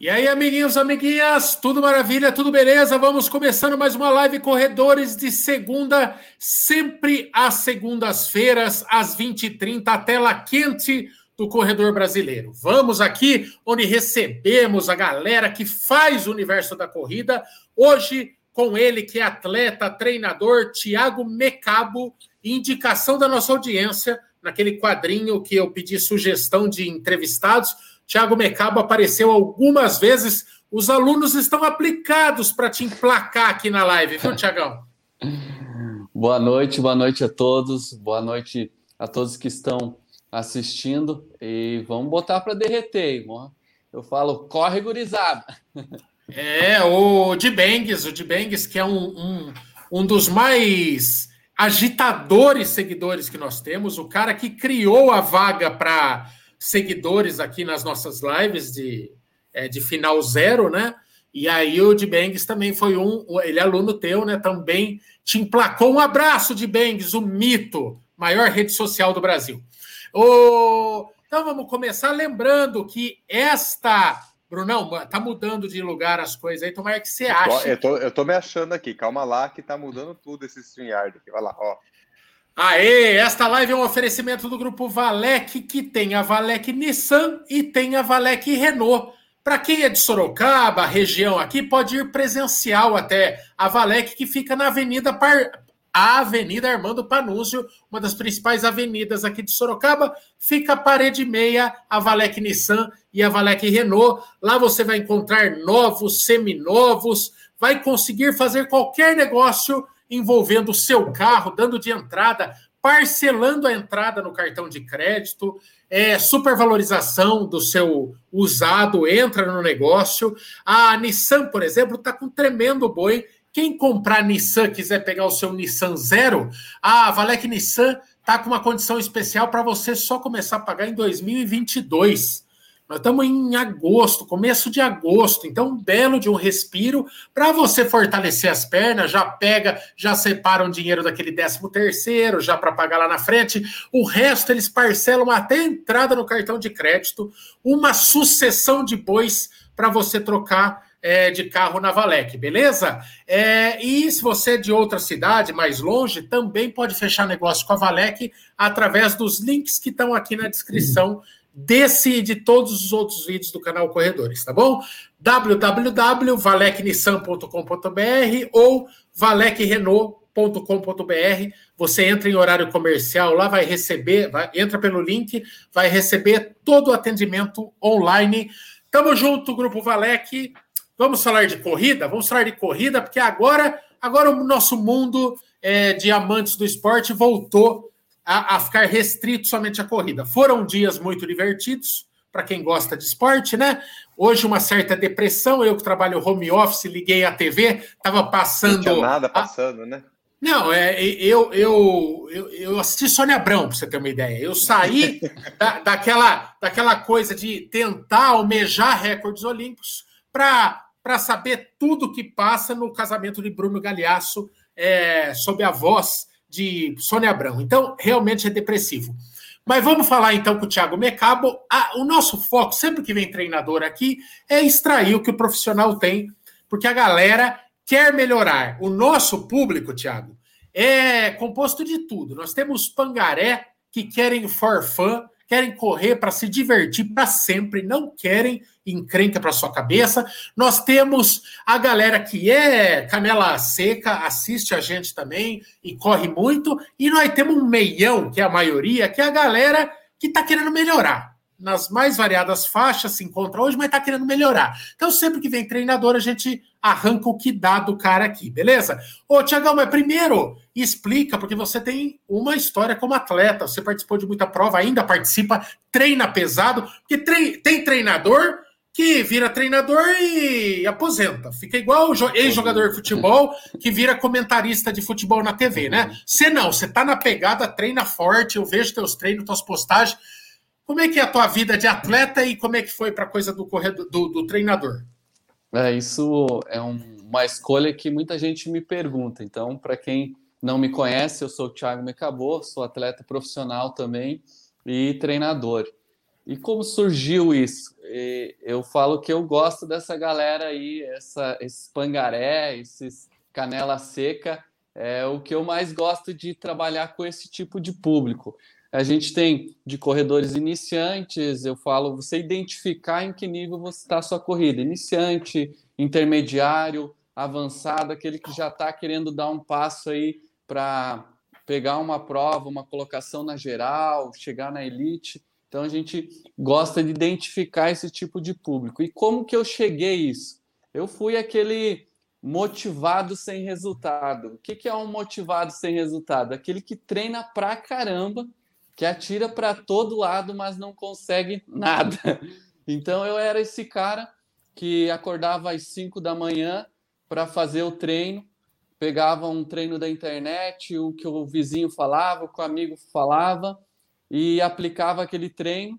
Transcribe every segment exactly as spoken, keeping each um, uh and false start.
E aí, amiguinhos, amiguinhas, tudo maravilha, tudo beleza? Vamos começando mais uma live Corredores de segunda, sempre às segundas-feiras, às vinte e trinta, a tela quente do Corredor Brasileiro. Vamos aqui, onde recebemos a galera que faz o universo da corrida, hoje com ele, que é atleta, treinador, Thiago Mecabo, indicação da nossa audiência, naquele quadrinho que eu pedi sugestão de entrevistados. Thiago Mecabo apareceu algumas vezes. Os alunos estão aplicados para te emplacar aqui na live, viu, Thiagão? Boa noite, boa noite a todos. Boa noite a todos que estão assistindo. E vamos botar para derreter, irmão. Eu falo, corre, gurizada. É, o Dibengues, o Dibengues, que é um, um, um dos mais agitadores seguidores que nós temos, o cara que criou a vaga para seguidores aqui nas nossas lives de, é, de final zero, né? E aí o Dibengues também foi um, ele é aluno teu, né? Também te emplacou. Um abraço, Dibengues, o mito, maior rede social do Brasil. O... Então vamos começar lembrando que esta... Brunão, tá mudando de lugar as coisas aí, tomara que você ache. Eu tô, eu tô me achando aqui, calma lá, que tá mudando tudo esse StreamYard aqui, olha lá, ó. Aê, esta live é um oferecimento do grupo Valec, que tem a Valec Nissan e tem a Valec Renault. Para quem é de Sorocaba, região aqui, pode ir presencial até a Valec, que fica na Avenida Par... a Avenida Armando Panúzio, uma das principais avenidas aqui de Sorocaba, fica a parede meia, a Valec Nissan e a Valec Renault. Lá você vai encontrar novos, seminovos, vai conseguir fazer qualquer negócio envolvendo o seu carro, dando de entrada, parcelando a entrada no cartão de crédito, é, supervalorização do seu usado, entra no negócio. A Nissan, por exemplo, está com um tremendo boi. Quem comprar Nissan, quiser pegar o seu Nissan Zero, a Valec Nissan está com uma condição especial para você só começar a pagar em dois mil e vinte e dois. Nós estamos em agosto, começo de agosto, então um belo de um respiro para você fortalecer as pernas, já pega, já separa um dinheiro daquele décimo terceiro, já para pagar lá na frente. O resto eles parcelam até a entrada no cartão de crédito, uma sucessão de bois para você trocar É, de carro na Valec, beleza? É, e se você é de outra cidade, mais longe, também pode fechar negócio com a Valec através dos links que estão aqui na descrição desse e de todos os outros vídeos do canal Corredores, tá bom? w w w ponto valec nissan ponto com ponto b r ou valec renault ponto com ponto b r. Você entra em horário comercial, lá vai receber, vai, entra pelo link, vai receber todo o atendimento online. Tamo junto, Grupo Valec. Vamos falar de corrida? Vamos falar de corrida, porque agora, agora o nosso mundo é, de amantes do esporte voltou a, a ficar restrito somente à corrida. Foram dias muito divertidos, para quem gosta de esporte, né? Hoje uma certa depressão, eu que trabalho home office, liguei a T V, estava passando... Não tinha nada passando, a... né? Não, é, eu, eu, eu, eu assisti Sônia Abrão, para você ter uma ideia. Eu saí da, daquela, daquela coisa de tentar almejar recordes olímpicos para... para saber tudo que passa no casamento de Bruno Galhaço, é, sob a voz de Sônia Abrão. Então, realmente é depressivo. Mas vamos falar então com o Thiago Mecabo. Ah, o nosso foco, sempre que vem treinador aqui, é extrair o que o profissional tem, porque a galera quer melhorar. O nosso público, Thiago, é composto de tudo. Nós temos pangaré que querem for fun, querem correr para se divertir para sempre, não querem encrenca para sua cabeça. Nós temos a galera que é canela seca, assiste a gente também e corre muito, e nós temos um meião, que é a maioria, que é a galera que está querendo melhorar. Nas mais variadas faixas se encontra hoje, mas está querendo melhorar. Então, sempre que vem treinador, a gente arranca o que dá do cara aqui, beleza? Ô, Thiagão, mas primeiro explica, porque você tem uma história como atleta, você participou de muita prova, ainda participa, treina pesado, porque tre- tem treinador que vira treinador e aposenta. Fica igual o ex-jogador de futebol que vira comentarista de futebol na T V, né? Você não, você tá na pegada, treina forte, eu vejo teus treinos, tuas postagens. Como é que é a tua vida de atleta e como é que foi para a coisa do, corredor, do, do treinador? É, isso é um, uma escolha que muita gente me pergunta. Então, para quem não me conhece, eu sou o Thiago Mecabo, sou atleta profissional também e treinador. E como surgiu isso? Eu falo que eu gosto dessa galera aí, essa, esses pangaré, esses canela seca, é o que eu mais gosto de trabalhar com esse tipo de público. A gente tem de corredores iniciantes, eu falo, você identificar em que nível você está a sua corrida, iniciante, intermediário, avançado, aquele que já está querendo dar um passo aí para pegar uma prova, uma colocação na geral, chegar na elite. Então, a gente gosta de identificar esse tipo de público. E como que eu cheguei a isso? Eu fui aquele motivado sem resultado. O que que é um motivado sem resultado? Aquele que treina pra caramba, que atira para todo lado, mas não consegue nada. Então, eu era esse cara que acordava às cinco da manhã para fazer o treino, pegava um treino da internet, o que o vizinho falava, o que o amigo falava, e aplicava aquele treino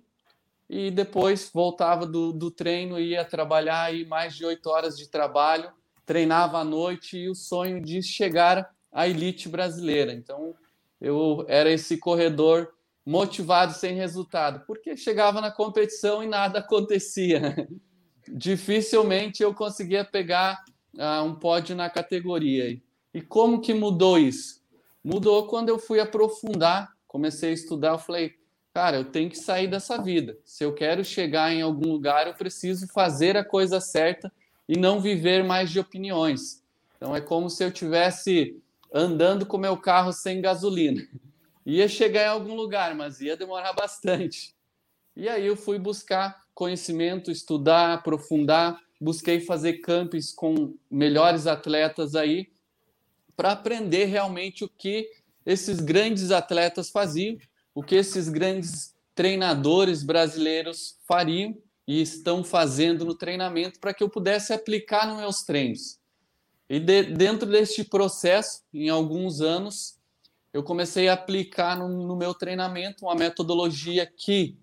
e depois voltava do, do treino, ia trabalhar aí mais de oito horas de trabalho, treinava à noite e o sonho de chegar à elite brasileira. Então, eu era esse corredor motivado sem resultado, porque chegava na competição e nada acontecia. Dificilmente eu conseguia pegar uh, um pódio na categoria. E como que mudou isso? Mudou quando eu fui aprofundar, comecei a estudar, eu falei, cara, eu tenho que sair dessa vida. Se eu quero chegar em algum lugar, eu preciso fazer a coisa certa e não viver mais de opiniões. Então é como se eu estivesse andando com meu carro sem gasolina. Ia chegar em algum lugar, mas ia demorar bastante. E aí eu fui buscar conhecimento, estudar, aprofundar, busquei fazer campings com melhores atletas aí para aprender realmente o que esses grandes atletas faziam, o que esses grandes treinadores brasileiros fariam e estão fazendo no treinamento para que eu pudesse aplicar nos meus treinos. E de, dentro deste processo, em alguns anos, eu comecei a aplicar no, no meu treinamento uma metodologia que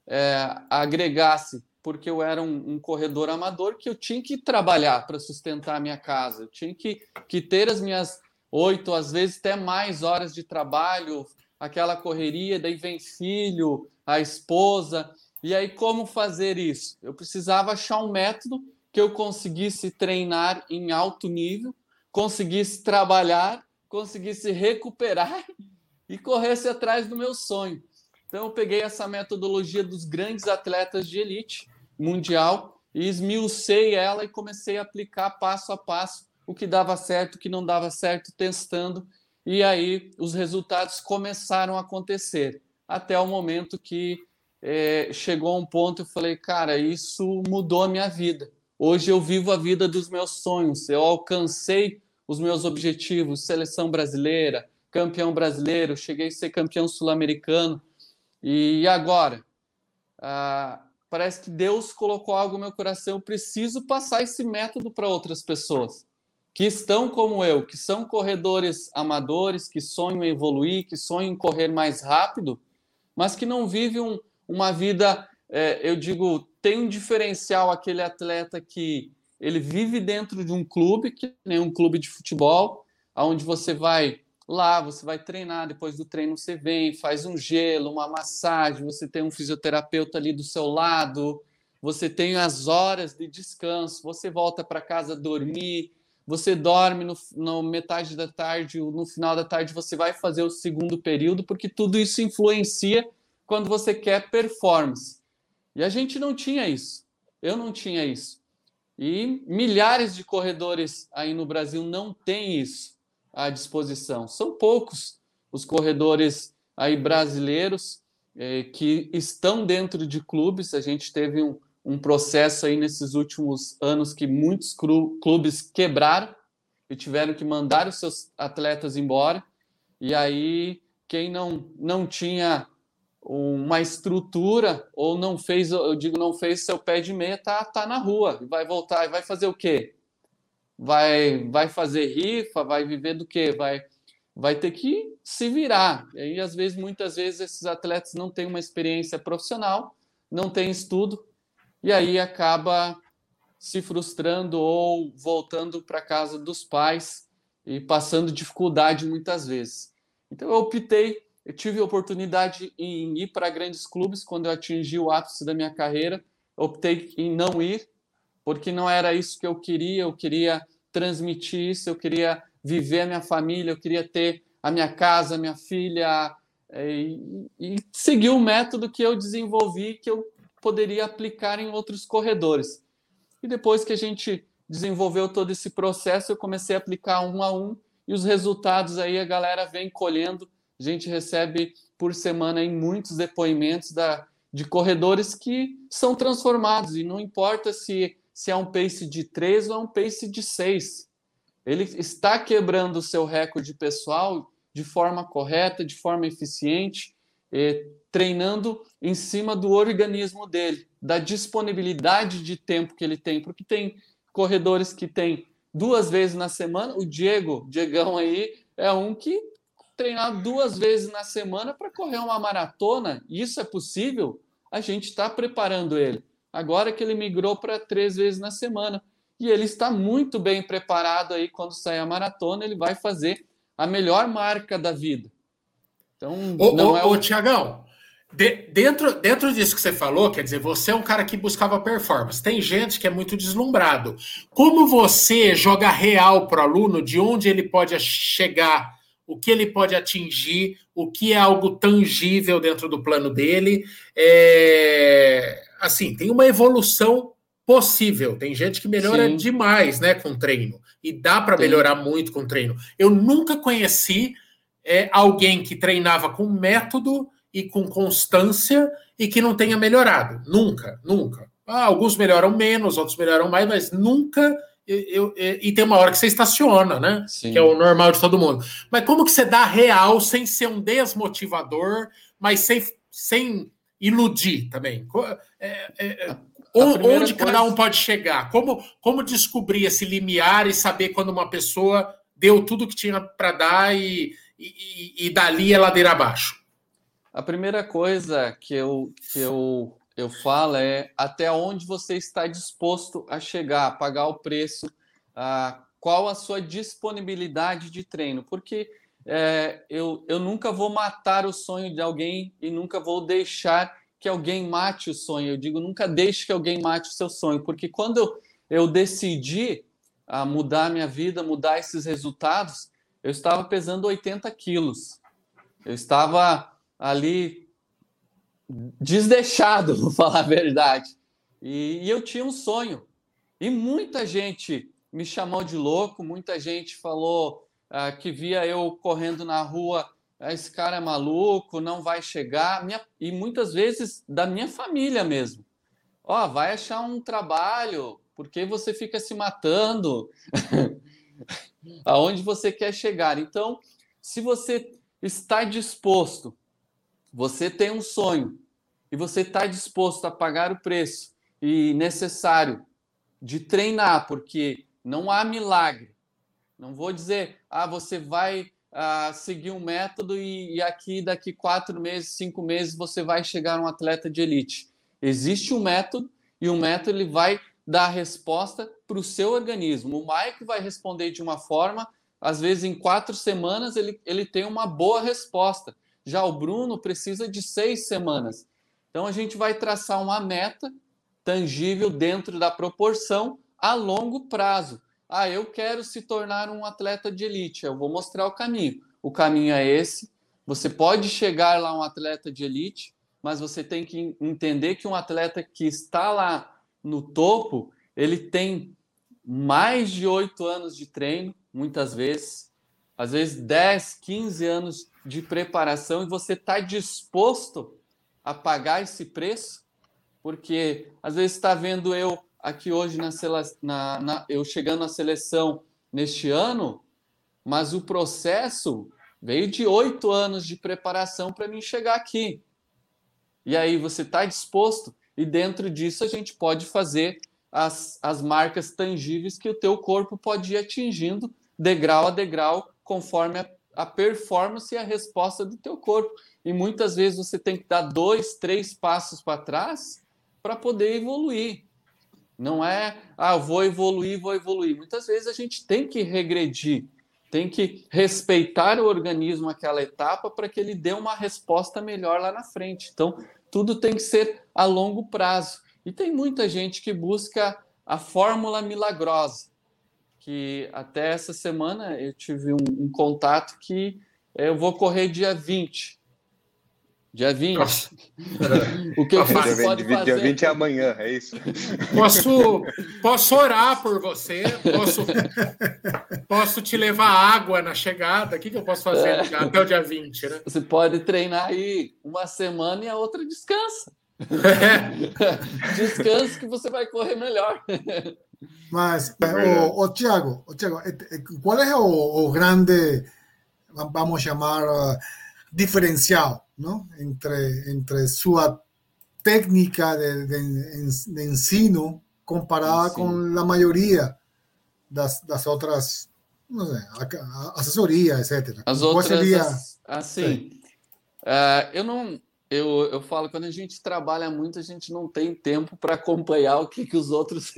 é, agregasse, porque eu era um, um corredor amador, que eu tinha que trabalhar para sustentar a minha casa, eu tinha que, que ter as minhas oito, às vezes até mais horas de trabalho, aquela correria, daí vem filho, a esposa, e aí como fazer isso? Eu precisava achar um método que eu conseguisse treinar em alto nível, conseguisse trabalhar, conseguisse recuperar e corresse atrás do meu sonho. Então eu peguei essa metodologia dos grandes atletas de elite mundial e esmiucei ela e comecei a aplicar passo a passo o que dava certo, o que não dava certo, testando, e aí os resultados começaram a acontecer, até o momento que é, chegou a um ponto, eu falei, cara, isso mudou a minha vida. Hoje eu vivo a vida dos meus sonhos, eu alcancei os meus objetivos, seleção brasileira, campeão brasileiro, cheguei a ser campeão sul-americano, e agora? Ah, parece que Deus colocou algo no meu coração, eu preciso passar esse método para outras pessoas que estão como eu, que são corredores amadores, que sonham em evoluir, que sonham em correr mais rápido, mas que não vivem um, uma vida, é, eu digo, tem um diferencial aquele atleta que ele vive dentro de um clube, que nem um clube de futebol, onde você vai lá, você vai treinar, depois do treino você vem, faz um gelo, uma massagem, você tem um fisioterapeuta ali do seu lado, você tem as horas de descanso, você volta para casa dormir, você dorme no, no metade da tarde, no final da tarde você vai fazer o segundo período, porque tudo isso influencia quando você quer performance. E a gente não tinha isso. Eu não tinha isso. E milhares de corredores aí no Brasil não têm isso à disposição. São poucos os corredores aí brasileiros eh, que estão dentro de clubes. A gente teve um um processo aí nesses últimos anos que muitos clubes quebraram e tiveram que mandar os seus atletas embora. E aí, quem não, não tinha uma estrutura ou não fez, eu digo, não fez seu pé de meia, tá, tá na rua. Vai voltar e vai fazer o quê? Vai, vai fazer rifa? Vai viver do quê? Vai, vai ter que se virar. E aí, às vezes, muitas vezes, esses atletas não têm uma experiência profissional, não têm estudo, e aí acaba se frustrando ou voltando para a casa dos pais e passando dificuldade muitas vezes. Então eu optei eu tive a oportunidade em ir para grandes clubes quando eu atingi o ápice da minha carreira. Optei em não ir, porque não era isso que eu queria. Eu queria transmitir isso, eu queria viver a minha família, eu queria ter a minha casa, a minha filha, e, e seguir o método que eu desenvolvi, que eu poderia aplicar em outros corredores. E depois que a gente desenvolveu todo esse processo, eu comecei a aplicar um a um, e os resultados aí a galera vem colhendo. A gente recebe por semana em muitos depoimentos da, de corredores que são transformados, e não importa se, se é um pace de três ou é um pace de seis. Ele está quebrando o seu recorde pessoal de forma correta, de forma eficiente, eh, treinando em cima do organismo dele, da disponibilidade de tempo que ele tem, porque tem corredores que tem duas vezes na semana. O Diego, Diegão aí, é um que treinar duas vezes na semana para correr uma maratona. Isso é possível? A gente está preparando ele. Agora que ele migrou para três vezes na semana. E ele está muito bem preparado aí. Quando sair a maratona, ele vai fazer a melhor marca da vida. Então, ô, não ô, é o... ô Tiagão, de, dentro, dentro disso que você falou, quer dizer, você é um cara que buscava performance. Tem gente que é muito deslumbrado. Como você joga real para o aluno de onde ele pode chegar, o que ele pode atingir, o que é algo tangível dentro do plano dele? É, assim, tem uma evolução possível. Tem gente que melhora Sim. demais, né, com treino. E dá para melhorar muito com treino. Eu nunca conheci é, alguém que treinava com método e com constância e que não tenha melhorado. Nunca, nunca. Ah, alguns melhoram menos, outros melhoram mais, mas nunca... Eu, eu, e tem uma hora que você estaciona, né? Sim. Que é o normal de todo mundo. Mas como que você dá real sem ser um desmotivador, mas sem, sem iludir também? É, é, onde coisa... cada um pode chegar? Como, como descobrir esse limiar e saber quando uma pessoa deu tudo que tinha para dar e, e, e dali é ladeira abaixo? A primeira coisa que eu, que eu, eu falo é até onde você está disposto a chegar, a pagar o preço, a, qual a sua disponibilidade de treino, porque é, eu, eu nunca vou matar o sonho de alguém e nunca vou deixar que alguém mate o sonho. Eu digo, nunca deixe que alguém mate o seu sonho, porque quando eu, eu decidi a mudar a minha vida, mudar esses resultados, eu estava pesando oitenta quilos. Eu estava ali desleixado, vou falar a verdade. E, e eu tinha um sonho. E muita gente me chamou de louco, muita gente falou ah, que via eu correndo na rua, ah, esse cara é maluco, não vai chegar. Minha, e muitas vezes da minha família mesmo. Ó, oh, vai achar um trabalho, porque você fica se matando. Aonde você quer chegar. Então, se você está disposto, você tem um sonho e você está disposto a pagar o preço e necessário de treinar, porque não há milagre. Não vou dizer, ah, você vai ah, seguir um método e, e aqui daqui quatro meses, cinco meses você vai chegar a um atleta de elite. Existe um método e o método ele vai dar a resposta para o seu organismo. O Mike vai responder de uma forma, às vezes em quatro semanas ele, ele tem uma boa resposta. Já o Bruno precisa de seis semanas. Então a gente vai traçar uma meta tangível dentro da proporção a longo prazo. Ah, eu quero se tornar um atleta de elite. Eu vou mostrar o caminho. O caminho é esse. Você pode chegar lá a um atleta de elite, mas você tem que entender que um atleta que está lá no topo, ele tem mais de oito anos de treino, muitas vezes, às vezes dez, quinze anos de preparação, e você está disposto a pagar esse preço? Porque às vezes está vendo eu aqui hoje na, na, na eu chegando na seleção neste ano, mas o processo veio de oito anos de preparação para mim chegar aqui. E aí você está disposto? E dentro disso a gente pode fazer as, as marcas tangíveis que o teu corpo pode ir atingindo degrau a degrau, conforme a, a performance e a resposta do teu corpo. E muitas vezes você tem que dar dois, três passos para trás para poder evoluir. Não é, ah, vou evoluir, vou evoluir. Muitas vezes a gente tem que regredir. tem que respeitar o organismo aquela etapa para que ele dê uma resposta melhor lá na frente. Então, tudo tem que ser a longo prazo. E tem muita gente que busca a fórmula milagrosa, que até essa semana eu tive um, um contato que eu vou correr dia vinte. Dia vinte. Nossa. O que, que você Dia pode vinte, fazer? dia vinte é amanhã, é isso? Posso, posso orar por você? Posso, posso te levar água na chegada? O que, que eu posso fazer É. até o dia vinte, né? Você pode treinar aí uma semana e a outra descansa. É. Descansa que você vai correr melhor. Mas, É verdade. o, o Thiago, o Thiago, ¿cuál es o, o grande, vamos a llamar, uh, diferencial, ¿no? entre, entre su técnica de, de, de ensino comparada Ensino. con la mayoría das, das otras, no sé, asesoría, etcétera? As ¿Cuál outras, sería? as- assim, ah, eu não, eu, eu falo, quando a gente trabalha muito, a gente não tem tempo para acompanhar o que, que os outros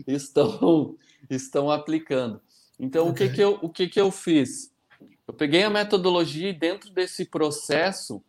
estão, estão aplicando. Então, o que, Ok. que, eu, o que, que eu fiz? Eu peguei a metodologia e dentro desse processo,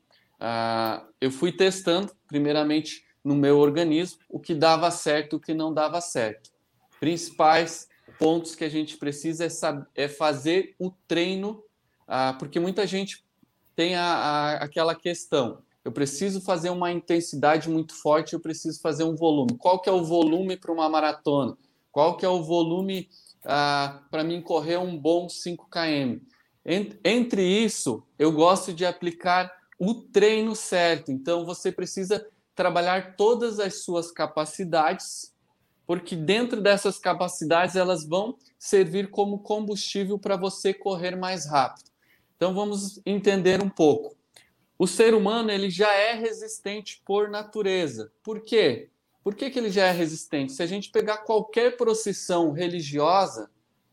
ah, eu fui testando, primeiramente, no meu organismo, o que dava certo e o que não dava certo. Principais pontos que a gente precisa é, sab- é fazer o treino, ah, porque muita gente tem a, a- aquela questão, eu preciso fazer uma intensidade muito forte, eu preciso fazer um volume. Qual que é o volume para uma maratona? Qual que é o volume ah, para mim correr um bom cinco quilômetros? En- Entre isso, eu gosto de aplicar o treino certo. Então, você precisa trabalhar todas as suas capacidades, porque dentro dessas capacidades elas vão servir como combustível para você correr mais rápido. Então, vamos entender um pouco. O ser humano ele já é resistente por natureza. Por quê? Por que, que ele já é resistente? Se a gente pegar qualquer procissão religiosa,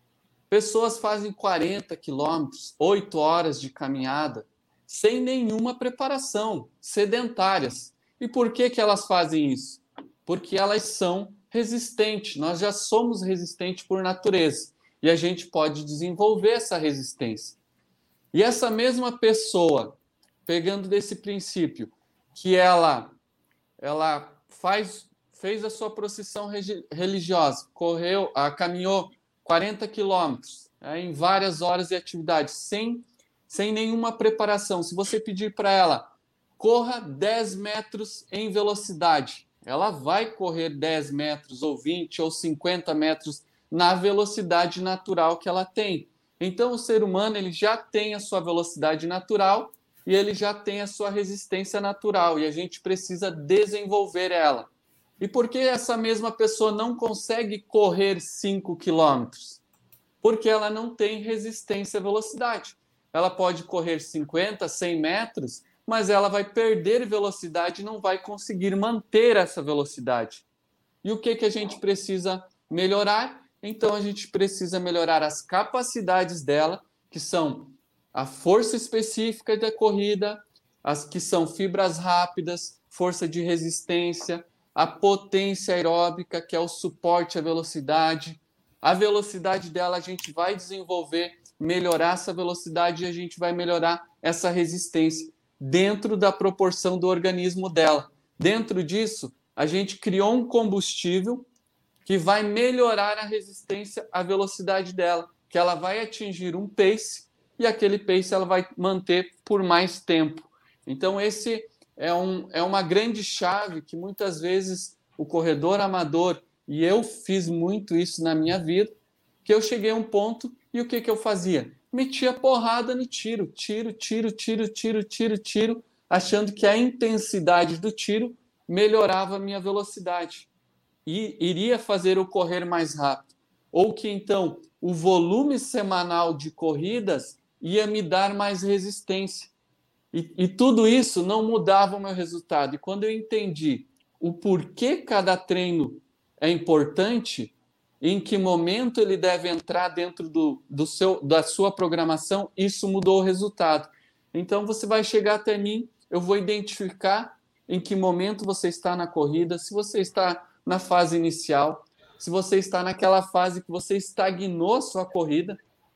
pessoas fazem quarenta quilômetros, oito horas de caminhada, sem nenhuma preparação, sedentárias. E por que, que elas fazem isso? Porque elas são resistentes. Nós já somos resistentes por natureza. E a gente pode desenvolver essa resistência. E essa mesma pessoa, pegando desse princípio, que ela, ela faz, fez a sua procissão regi- religiosa, correu, ah, caminhou quarenta quilômetros, né, em várias horas de atividade, sem, sem nenhuma preparação. Se você pedir para ela, corra dez metros em velocidade, ela vai correr dez metros, ou vinte, ou cinquenta metros na velocidade natural que ela tem. Então, o ser humano ele já tem a sua velocidade natural e ele já tem a sua resistência natural, e a gente precisa desenvolver ela. E por que essa mesma pessoa não consegue correr cinco quilômetros? Porque ela não tem resistência à velocidade. Ela pode correr cinquenta, cem metros, mas ela vai perder velocidade e não vai conseguir manter essa velocidade. E o que, que a gente precisa melhorar? Então, a gente precisa melhorar as capacidades dela, que são a força específica da corrida, as que são fibras rápidas, força de resistência, a potência aeróbica, que é o suporte à velocidade. A velocidade dela a gente vai desenvolver, melhorar essa velocidade e a gente vai melhorar essa resistência dentro da proporção do organismo dela. Dentro disso, a gente criou um combustível que vai melhorar a resistência à velocidade dela, que ela vai atingir um pace e aquele pace ela vai manter por mais tempo. Então, esse é, um, é uma grande chave que muitas vezes o corredor amador, e eu fiz muito isso na minha vida, que eu cheguei a um ponto e o que, que eu fazia? Metia porrada no tiro, tiro, tiro, tiro, tiro, tiro, tiro, achando que a intensidade do tiro melhorava a minha velocidade e iria fazer eu correr mais rápido. Ou que então o volume semanal de corridas ia me dar mais resistência. E, e tudo isso não mudava o meu resultado. E quando eu entendi o porquê cada treino é importante, em que momento ele deve entrar dentro do, do seu, da sua programação, isso mudou o resultado. Então você vai chegar até mim, eu vou identificar em que momento você está na corrida, se você está na fase inicial, se você está naquela fase que você estagnou a sua corrida,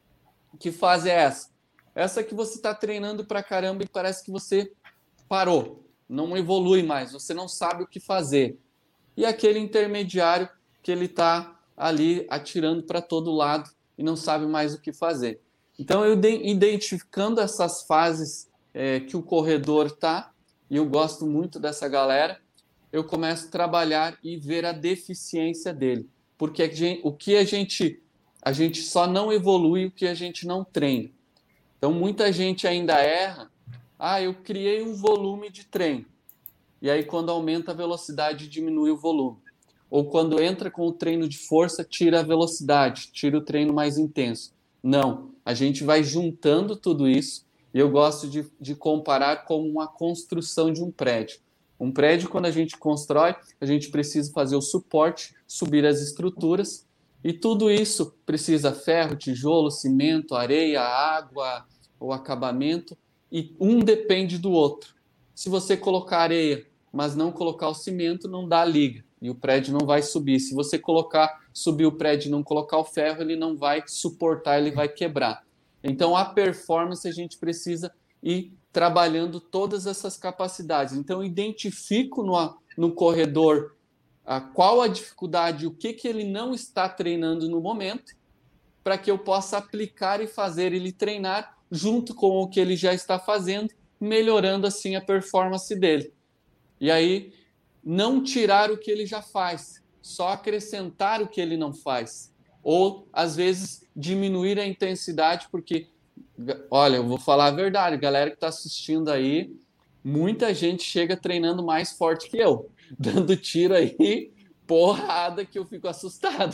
Que fase é essa? Essa que você está treinando pra caramba e parece que você parou, não evolui mais, você não sabe o que fazer. E aquele intermediário que ele está ali atirando para todo lado e não sabe mais o que fazer. Então, eu identificando essas fases é, que o corredor está, e eu gosto muito dessa galera, eu começo a trabalhar e ver a deficiência dele. Porque a gente, o que a gente, a gente só não evolui o que a gente não treina. Então, muita gente ainda erra. Ah, eu criei um volume de treino. E aí, quando aumenta a velocidade, diminui o volume. Ou quando entra com o treino de força, tira a velocidade, tira o treino mais intenso. Não, a gente vai juntando tudo isso, e eu gosto de, de comparar como uma construção de um prédio. Um prédio, quando a gente constrói, a gente precisa fazer o suporte, subir as estruturas, e tudo isso precisa ferro, tijolo, cimento, areia, água, o acabamento, e um depende do outro. Se você colocar areia, mas não colocar o cimento, não dá liga, e o prédio não vai subir. Se você colocar, subir o prédio e não colocar o ferro, ele não vai suportar, ele vai quebrar. Então, a performance, a gente precisa ir trabalhando todas essas capacidades. Então, eu identifico no, no corredor a, qual a dificuldade, o que, que ele não está treinando no momento, para que eu possa aplicar e fazer ele treinar junto com o que ele já está fazendo, melhorando assim a performance dele. E aí, não tirar o que ele já faz, só acrescentar o que ele não faz. Ou, às vezes, diminuir a intensidade, porque, olha, eu vou falar a verdade, galera que está assistindo aí, muita gente chega treinando mais forte que eu, dando tiro aí, porrada, que eu fico assustado.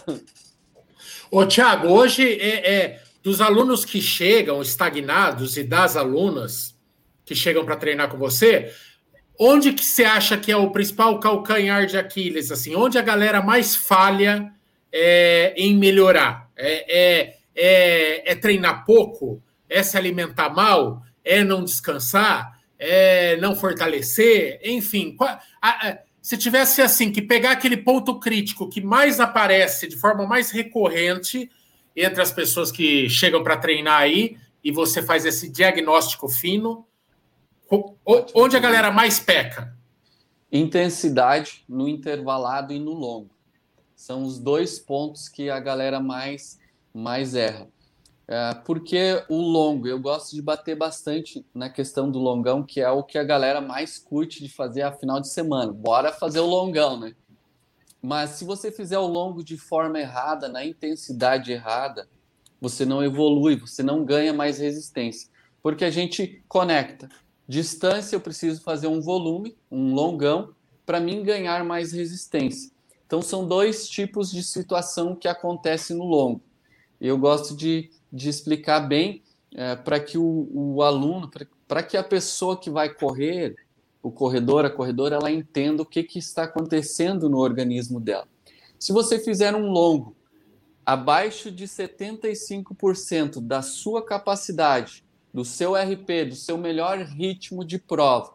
Ô, Thiago, hoje, é, é, dos alunos que chegam estagnados e das alunas que chegam para treinar com você, onde que você acha que é o principal calcanhar de Aquiles? Assim, onde a galera mais falha é, em melhorar? É, é, é, é treinar pouco? É se alimentar mal? É não descansar? É não fortalecer? Enfim, a, a, se tivesse assim, que pegar aquele ponto crítico que mais aparece de forma mais recorrente entre as pessoas que chegam para treinar aí, e você faz esse diagnóstico fino, onde a galera mais peca? Intensidade no intervalado e no longo. São os dois pontos que a galera mais, mais erra. É, porque o longo, eu gosto de bater bastante na questão do longão, que é o que a galera mais curte de fazer a final de semana. Bora fazer o longão, né? Mas se você fizer o longo de forma errada, na intensidade errada, você não evolui, você não ganha mais resistência. Porque a gente conecta. Distância, eu preciso fazer um volume, um longão, para mim ganhar mais resistência. Então, são dois tipos de situação que acontece no longo. Eu gosto de, de explicar bem é, para que o, o aluno, para que a pessoa que vai correr, o corredor, a corredora, ela entenda o que, que está acontecendo no organismo dela. Se você fizer um longo abaixo de setenta e cinco por cento da sua capacidade, do seu R P, do seu melhor ritmo de prova,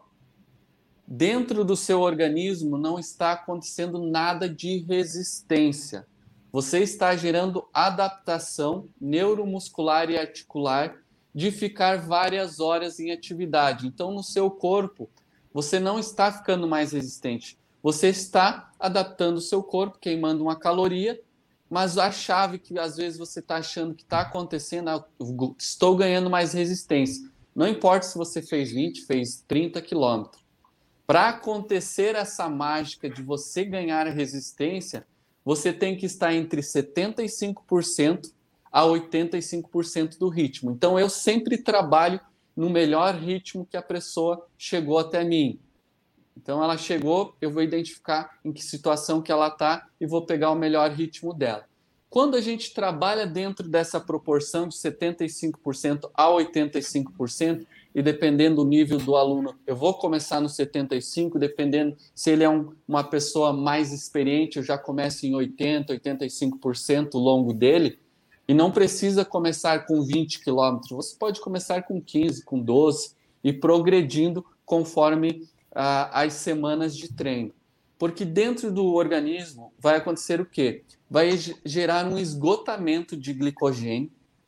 dentro do seu organismo não está acontecendo nada de resistência. Você está gerando adaptação neuromuscular e articular de ficar várias horas em atividade. Então, no seu corpo, você não está ficando mais resistente. Você está adaptando o seu corpo, queimando uma caloria, mas a chave que às vezes você está achando que está acontecendo, ah, estou ganhando mais resistência. Não importa se você fez vinte, fez trinta quilômetros. Para acontecer essa mágica de você ganhar resistência, você tem que estar entre setenta e cinco por cento a oitenta e cinco por cento do ritmo. Então, eu sempre trabalho no melhor ritmo que a pessoa chegou até mim. Então, ela chegou, eu vou identificar em que situação que ela está e vou pegar o melhor ritmo dela. Quando a gente trabalha dentro dessa proporção de setenta e cinco por cento a oitenta e cinco por cento, e dependendo do nível do aluno, eu vou começar no setenta e cinco por cento, dependendo se ele é um, uma pessoa mais experiente, eu já começo em oitenta por cento, oitenta e cinco por cento o longo dele, e não precisa começar com vinte quilômetros, você pode começar com quinze, com doze, e progredindo conforme ah, as semanas de treino. Porque dentro do organismo vai acontecer o quê? Vai gerar um esgotamento de glicogênio,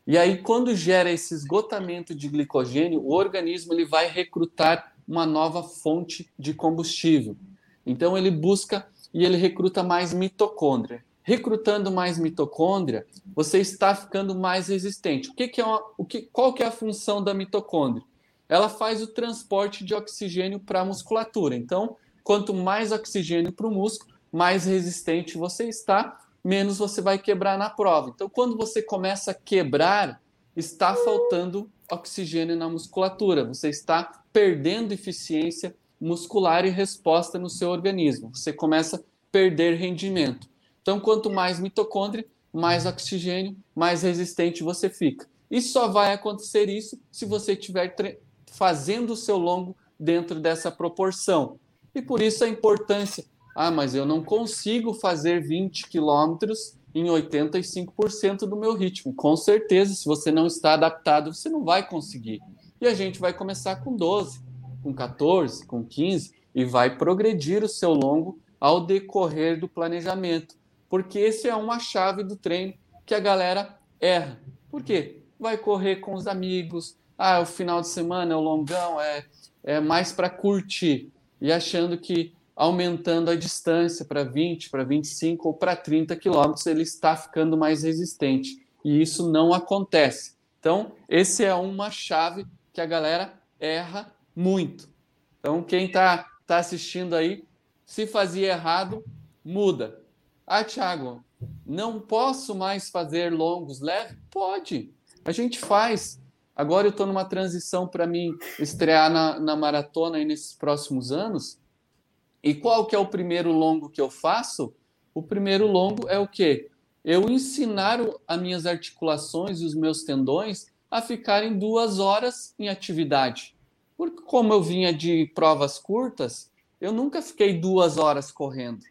E aí, quando gera esse esgotamento de glicogênio, o organismo ele vai recrutar uma nova fonte de combustível. Então, ele busca e ele recruta mais mitocôndria. Recrutando mais mitocôndria, você está ficando mais resistente. O que que é uma, o que, qual que é a função da mitocôndria? Ela faz o transporte de oxigênio para a musculatura. Então, quanto mais oxigênio para o músculo, mais resistente você está, menos você vai quebrar na prova. Então, quando você começa a quebrar, está faltando oxigênio na musculatura. Você está perdendo eficiência muscular e resposta no seu organismo. Você começa a perder rendimento. Então, quanto mais mitocôndria, mais oxigênio, mais resistente você fica. E só vai acontecer isso se você estiver fazendo o seu longo dentro dessa proporção. E por isso a importância. Ah, mas eu não consigo fazer vinte quilômetros em oitenta e cinco por cento do meu ritmo. Com certeza, se você não está adaptado, você não vai conseguir. E a gente vai começar com doze, com quatorze, com quinze e vai progredir o seu longo ao decorrer do planejamento. Porque esse é uma chave do treino que a galera erra. Por quê? Vai correr com os amigos, ah, o final de semana é o longão, é, é mais para curtir. E achando que aumentando a distância para vinte, para vinte e cinco ou para trinta quilômetros, ele está ficando mais resistente. E isso não acontece. Então, esse é uma chave que a galera erra muito. Então, quem está tá assistindo aí, se fazia errado, muda. Ah, Thiago, não posso mais fazer longos leves? Pode, a gente faz. Agora eu estou numa transição para mim estrear na, na maratona aí nesses próximos anos. E qual que é o primeiro longo que eu faço? O primeiro longo é o quê? Eu ensinar as minhas articulações e os meus tendões a ficarem duas horas em atividade. Porque como eu vinha de provas curtas, eu nunca fiquei duas horas correndo.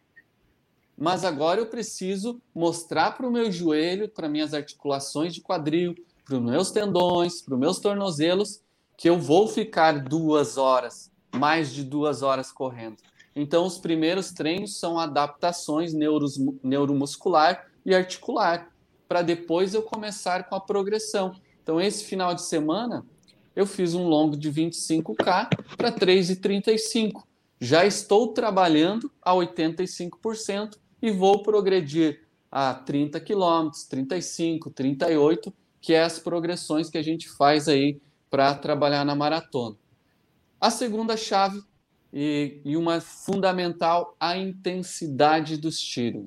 Mas agora eu preciso mostrar para o meu joelho, para minhas articulações de quadril, para os meus tendões, para os meus tornozelos, que eu vou ficar duas horas, mais de duas horas correndo. Então, os primeiros treinos são adaptações neuros, neuromuscular e articular, para depois eu começar com a progressão. Então, esse final de semana, eu fiz um longo de vinte e cinco quilômetros para três e trinta e cinco. Já estou trabalhando a oitenta e cinco por cento e vou progredir a trinta quilômetros, trinta e cinco, trinta e oito, que é as progressões que a gente faz aí para trabalhar na maratona. A segunda chave, e, e uma fundamental, a intensidade dos tiros.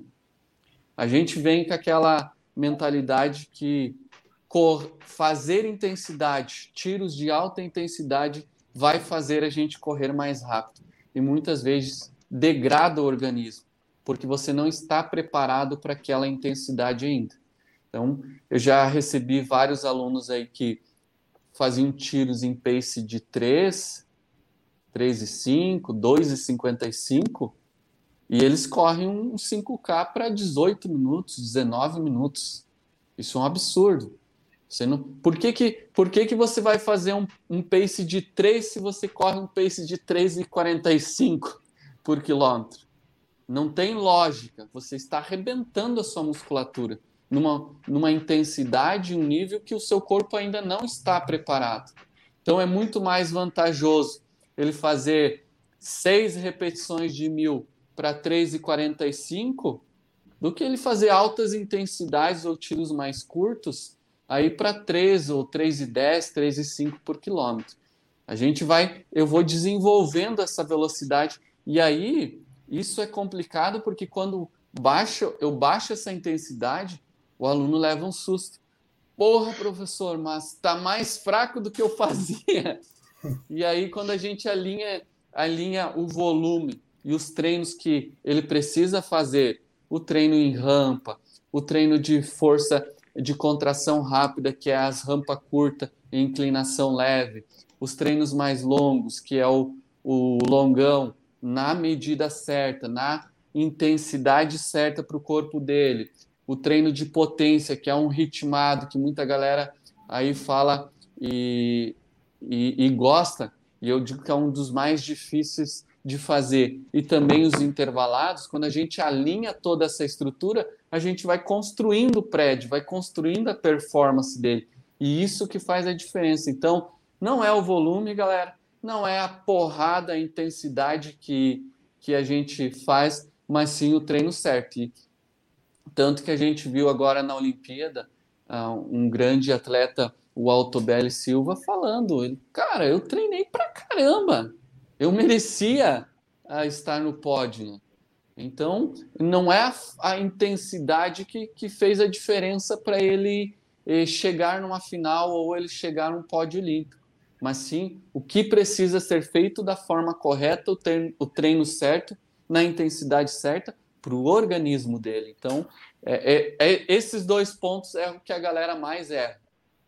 A gente vem com aquela mentalidade que cor, fazer intensidade, tiros de alta intensidade, vai fazer a gente correr mais rápido. E muitas vezes degrada o organismo, porque você não está preparado para aquela intensidade ainda. Então, eu já recebi vários alunos aí que faziam tiros em pace de três, três e cinco, dois e cinquenta e cinco, e eles correm um cinco K para dezoito minutos, dezenove minutos. Isso é um absurdo. Você não... Por que que, por que que você vai fazer um, um pace de três se você corre um pace de três e quarenta e cinco por quilômetro? Não tem lógica. Você está arrebentando a sua musculatura numa, numa intensidade, um nível que o seu corpo ainda não está preparado. Então é muito mais vantajoso ele fazer seis repetições de mil para três e quarenta e cinco do que ele fazer altas intensidades ou tiros mais curtos aí para três ou três e dez, três e cinco por quilômetro. A gente vai, eu vou desenvolvendo essa velocidade e aí isso é complicado porque quando baixa, eu baixo essa intensidade, o aluno leva um susto. Porra, professor, mas está mais fraco do que eu fazia. E aí quando a gente alinha, alinha o volume e os treinos que ele precisa fazer, o treino em rampa, o treino de força de contração rápida, que é as rampa curta e inclinação leve, os treinos mais longos, que é o, o longão, na medida certa, na intensidade certa para o corpo dele, o treino de potência, que é um ritmado, que muita galera aí fala e, e, e gosta, e eu digo que é um dos mais difíceis de fazer, e também os intervalados. Quando a gente alinha toda essa estrutura, a gente vai construindo o prédio, vai construindo a performance dele. E isso que faz a diferença. Então, não é o volume, galera, não é a porrada, a intensidade que, que a gente faz, mas sim o treino certo. E tanto que a gente viu agora na Olimpíada um grande atleta, o Altobelli Silva, falando, ele, cara, eu treinei pra caramba, eu merecia estar no pódio. Então, não é a, a intensidade que, que fez a diferença para ele eh, chegar numa final ou ele chegar num pódio olímpico, mas sim o que precisa ser feito da forma correta, o treino, o treino certo, na intensidade certa, para o organismo dele. Então, é, é, é, esses dois pontos é o que a galera mais erra.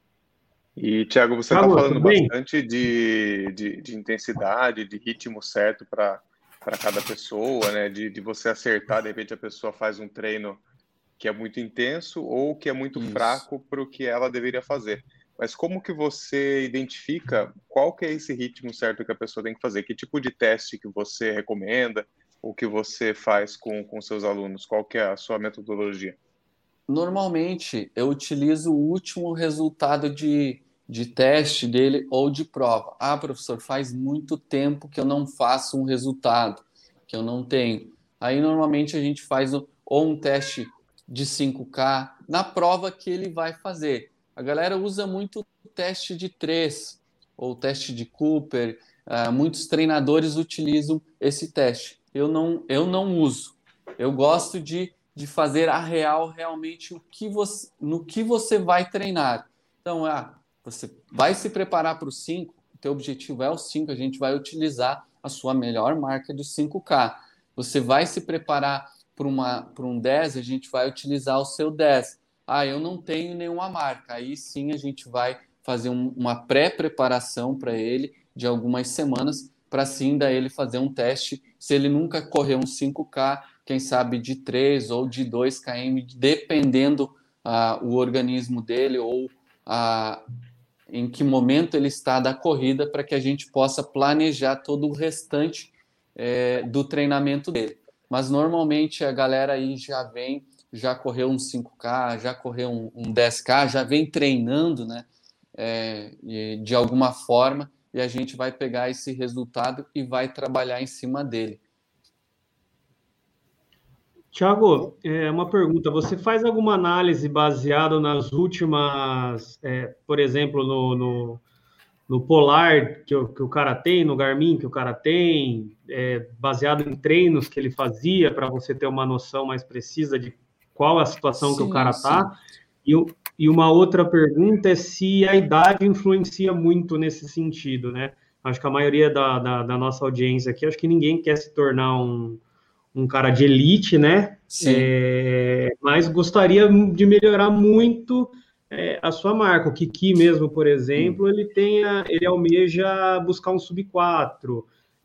E, Thiago, você está falando bastante de, de, de intensidade, de ritmo certo para para cada pessoa, né? De, de você acertar, de repente a pessoa faz um treino que é muito intenso ou que é muito Isso. fraco para o que ela deveria fazer. Mas como que você identifica qual que é esse ritmo certo que a pessoa tem que fazer? Que tipo de teste que você recomenda ou que você faz com, com seus alunos? Qual que é a sua metodologia? Normalmente, eu utilizo o último resultado de, de teste dele ou de prova. Ah, professor, faz muito tempo que eu não faço um resultado, que eu não tenho. Aí, normalmente, a gente faz ou um teste de cinco K na prova que ele vai fazer. A galera usa muito o teste de três ou o teste de Cooper. Uh, muitos treinadores utilizam esse teste. Eu não, eu não uso. Eu gosto de de fazer a real realmente o que você, no que você vai treinar. Então, ah, você vai se preparar para o cinco, o teu objetivo é o cinco, a gente vai utilizar a sua melhor marca de cinco K. Você vai se preparar para uma para um dez, a gente vai utilizar o seu dez. Ah, eu não tenho nenhuma marca. Aí sim a gente vai fazer um, uma pré-preparação para ele de algumas semanas, para sim daí ele fazer um teste. Se ele nunca correu um cinco K, quem sabe de três ou de dois quilômetros, dependendo uh, o organismo dele ou uh, em que momento ele está da corrida, para que a gente possa planejar todo o restante eh, do treinamento dele. Mas normalmente a galera aí já vem, já correu um cinco K, já correu um, um dez K, já vem treinando, né, é, de alguma forma, e a gente vai pegar esse resultado e vai trabalhar em cima dele. Thiago, é uma pergunta. Você faz alguma análise baseada nas últimas, é, por exemplo, no, no, no Polar que o, que o cara tem, no Garmin que o cara tem, é, baseado em treinos que ele fazia, para você ter uma noção mais precisa de qual é a situação sim, que o cara está? E, e uma outra pergunta é se a idade influencia muito nesse sentido, né? Acho que a maioria da, da, da nossa audiência aqui, acho que ninguém quer se tornar um um cara de elite, né? É, mas gostaria de melhorar muito é, a sua marca. O Kiki mesmo, por exemplo, ele tenha, ele almeja buscar um sub quatro.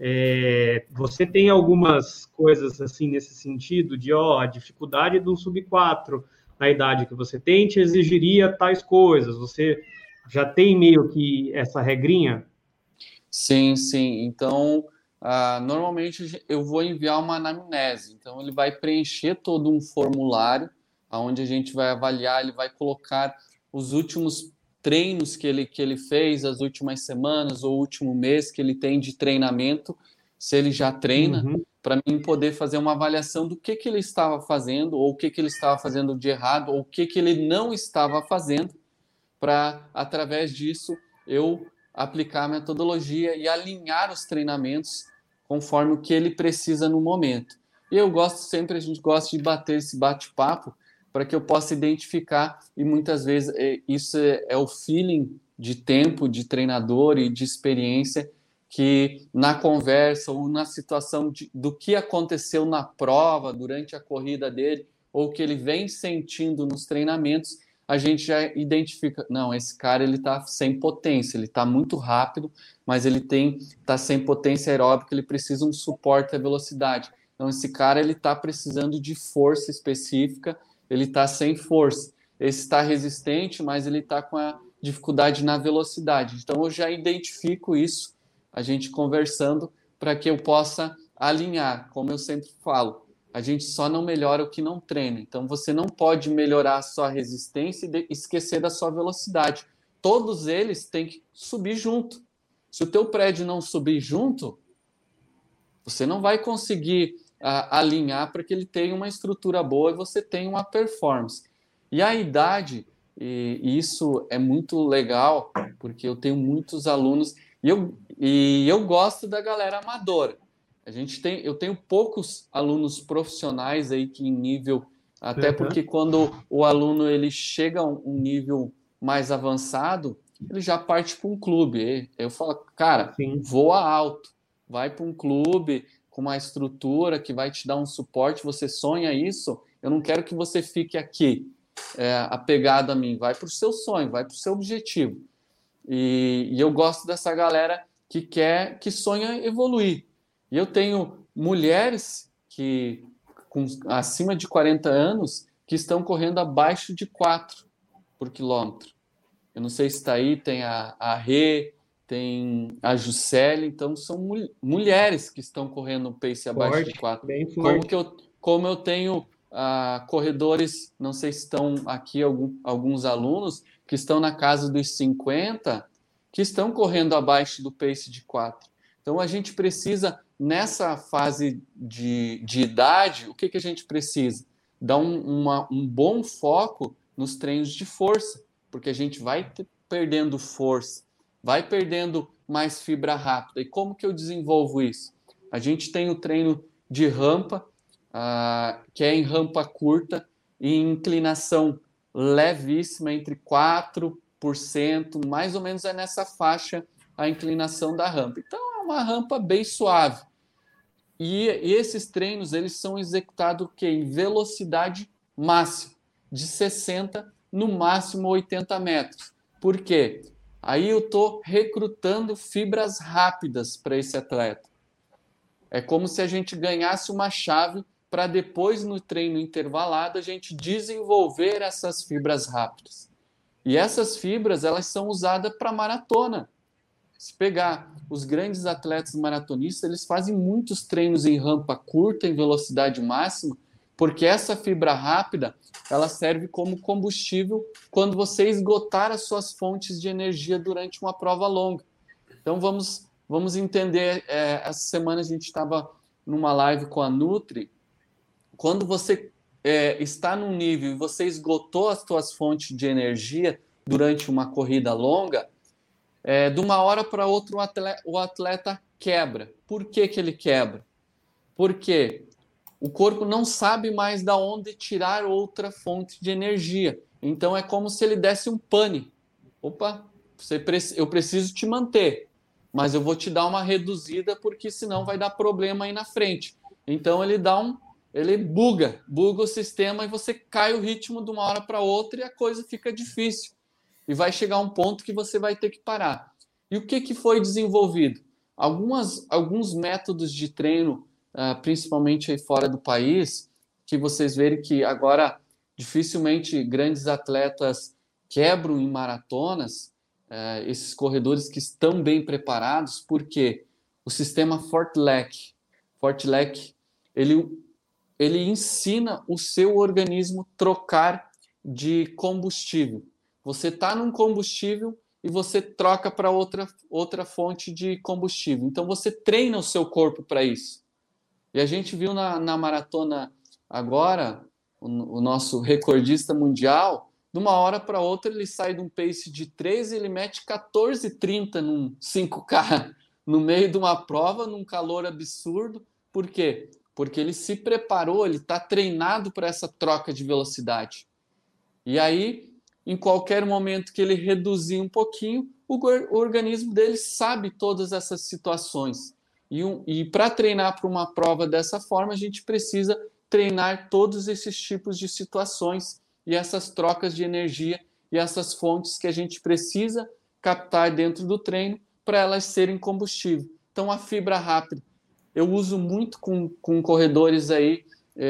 É, você tem algumas coisas assim nesse sentido de, ó, a dificuldade de um sub quatro na idade que você tem te exigiria tais coisas. Você já tem meio que essa regrinha? Sim, sim. Então, Uh, normalmente eu vou enviar uma anamnese, então ele vai preencher todo um formulário onde a gente vai avaliar, ele vai colocar os últimos treinos que ele, que ele fez, as últimas semanas ou o último mês que ele tem de treinamento, se ele já treina, uhum. para mim poder fazer uma avaliação do que, que ele estava fazendo, ou o que, que ele estava fazendo de errado, ou o que, que ele não estava fazendo, para, através disso, eu aplicar a metodologia e alinhar os treinamentos conforme o que ele precisa no momento. E eu gosto sempre, a gente gosta de bater esse bate-papo para que eu possa identificar, e muitas vezes isso é o feeling de tempo, de treinador e de experiência, que na conversa ou na situação de, do que aconteceu na prova, durante a corrida dele, ou que ele vem sentindo nos treinamentos, a gente já identifica, não, esse cara ele está sem potência, ele está muito rápido, mas ele tem está sem potência aeróbica, ele precisa um suporte à velocidade. Então esse cara ele está precisando de força específica, ele está sem força. Esse está resistente, mas ele está com a dificuldade na velocidade. Então eu já identifico isso, a gente conversando, para que eu possa alinhar, como eu sempre falo. A gente só não melhora o que não treina. Então, você não pode melhorar a sua resistência e esquecer da sua velocidade, todos eles têm que subir junto. Se o teu prédio não subir junto, você não vai conseguir uh, alinhar para que ele tenha uma estrutura boa e você tenha uma performance. E a idade, e, e isso é muito legal, porque eu tenho muitos alunos, e eu, e eu gosto da galera amadora. A gente tem, eu tenho poucos alunos profissionais aí que em nível, até uhum. porque quando o aluno ele chega a um nível mais avançado, ele já parte para um clube. Eu falo, cara, Sim. voa alto, vai para um clube com uma estrutura que vai te dar um suporte, você sonha isso, eu não quero que você fique aqui é, apegado a mim, vai para o seu sonho, vai para o seu objetivo. E, e eu gosto dessa galera que quer, que sonha evoluir. E eu tenho mulheres que, com acima de quarenta anos que estão correndo abaixo de quatro por quilômetro. Eu não sei se está aí, tem a, a Rê, tem a Juscelia, então são mul- mulheres que estão correndo um pace abaixo forte, de quatro. Bem forte. Como, que eu, como eu tenho uh, corredores, não sei se estão aqui algum, alguns alunos, que estão na casa dos cinquenta, que estão correndo abaixo do pace de quatro. Então a gente precisa, nessa fase de, de idade, o que, que a gente precisa? Dar um, uma, um bom foco nos treinos de força, porque a gente vai ter, perdendo força, vai perdendo mais fibra rápida. E como que eu desenvolvo isso? A gente tem o treino de rampa, uh, que é em rampa curta, e inclinação levíssima, entre quatro por cento, mais ou menos é nessa faixa a inclinação da rampa. Então, é uma rampa bem suave. E, e esses treinos, eles são executados que, em velocidade máxima, de sessenta, no máximo oitenta metros. Por quê? Aí eu estou recrutando fibras rápidas para esse atleta. É como se a gente ganhasse uma chave para depois, no treino intervalado, a gente desenvolver essas fibras rápidas. E essas fibras, elas são usadas para maratona. Se pegar os grandes atletas maratonistas, eles fazem muitos treinos em rampa curta, em velocidade máxima, porque essa fibra rápida, ela serve como combustível quando você esgotar as suas fontes de energia durante uma prova longa. Então, vamos, vamos entender, é, essa semana a gente estava numa live com a Nutri, quando você é, está num nível e você esgotou as suas fontes de energia durante uma corrida longa, é, de uma hora para outra o atleta, o atleta quebra. Por que que ele quebra? Porque o corpo não sabe mais de onde tirar outra fonte de energia. Então é como se ele desse um pane. Opa, você pre- eu preciso te manter, mas eu vou te dar uma reduzida porque senão vai dar problema aí na frente. Então ele dá um, ele buga, buga o sistema e você cai o ritmo de uma hora para outra e a coisa fica difícil. E vai chegar um ponto que você vai ter que parar. E o que, que foi desenvolvido? Algumas, alguns métodos de treino, Uh, principalmente aí fora do país, que vocês verem que agora dificilmente grandes atletas quebram em maratonas, uh, esses corredores que estão bem preparados, porque o sistema Fortlec, Fortlec, ele, ele ensina o seu organismo trocar de combustível. Você está num combustível e você troca para outra, outra fonte de combustível. Então você treina o seu corpo para isso. E a gente viu na, na maratona agora, o, o nosso recordista mundial, de uma hora para outra ele sai de um pace de treze, ele mete quatorze e trinta num cinco K, no meio de uma prova, num calor absurdo. Por quê? Porque ele se preparou, ele está treinado para essa troca de velocidade. E aí, em qualquer momento que ele reduzir um pouquinho, o, o organismo dele sabe todas essas situações. E, um, e para treinar para uma prova dessa forma, a gente precisa treinar todos esses tipos de situações e essas trocas de energia e essas fontes que a gente precisa captar dentro do treino para elas serem combustível. Então, a fibra rápida, eu uso muito com, com corredores aí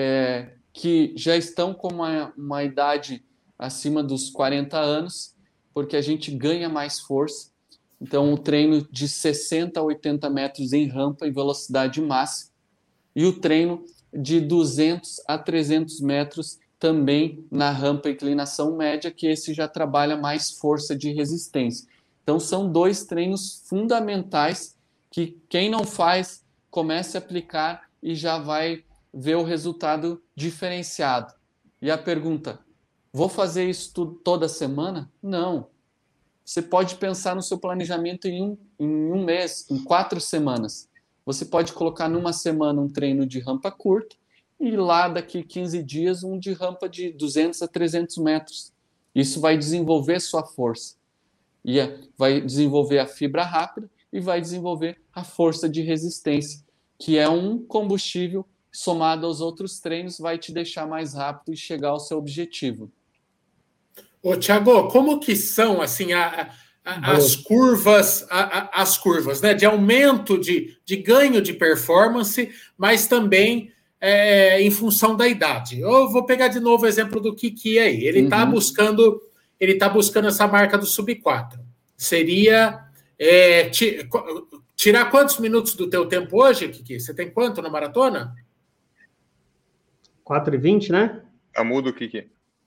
é, que já estão com uma, uma idade acima dos quarenta anos, porque a gente ganha mais força. Então, o treino de sessenta a oitenta metros em rampa em velocidade máxima e o treino de duzentos a trezentos metros também na rampa inclinação média, que esse já trabalha mais força de resistência. Então, são dois treinos fundamentais que quem não faz, comece a aplicar e já vai ver o resultado diferenciado. E a pergunta, vou fazer isso tudo toda semana? Não. Você pode pensar no seu planejamento em um, em um mês, em quatro semanas. Você pode colocar numa semana um treino de rampa curta e lá daqui quinze dias um de rampa de duzentos a trezentos metros. Isso vai desenvolver sua força. E vai desenvolver a fibra rápida e vai desenvolver a força de resistência, que é um combustível somado aos outros treinos, vai te deixar mais rápido e chegar ao seu objetivo. Ô, Thiago, como que são assim a, a, as curvas, a, a, as curvas, né, de aumento de, de ganho de performance, mas também é, em função da idade? Eu vou pegar de novo o exemplo do Kiki aí. Ele está uhum. buscando, ele tá buscando essa marca do sub quatro. Seria é, tirar quantos minutos do teu tempo hoje, Kiki? Você tem quanto na maratona? quatro e vinte, né? Tá mudo, Kiki.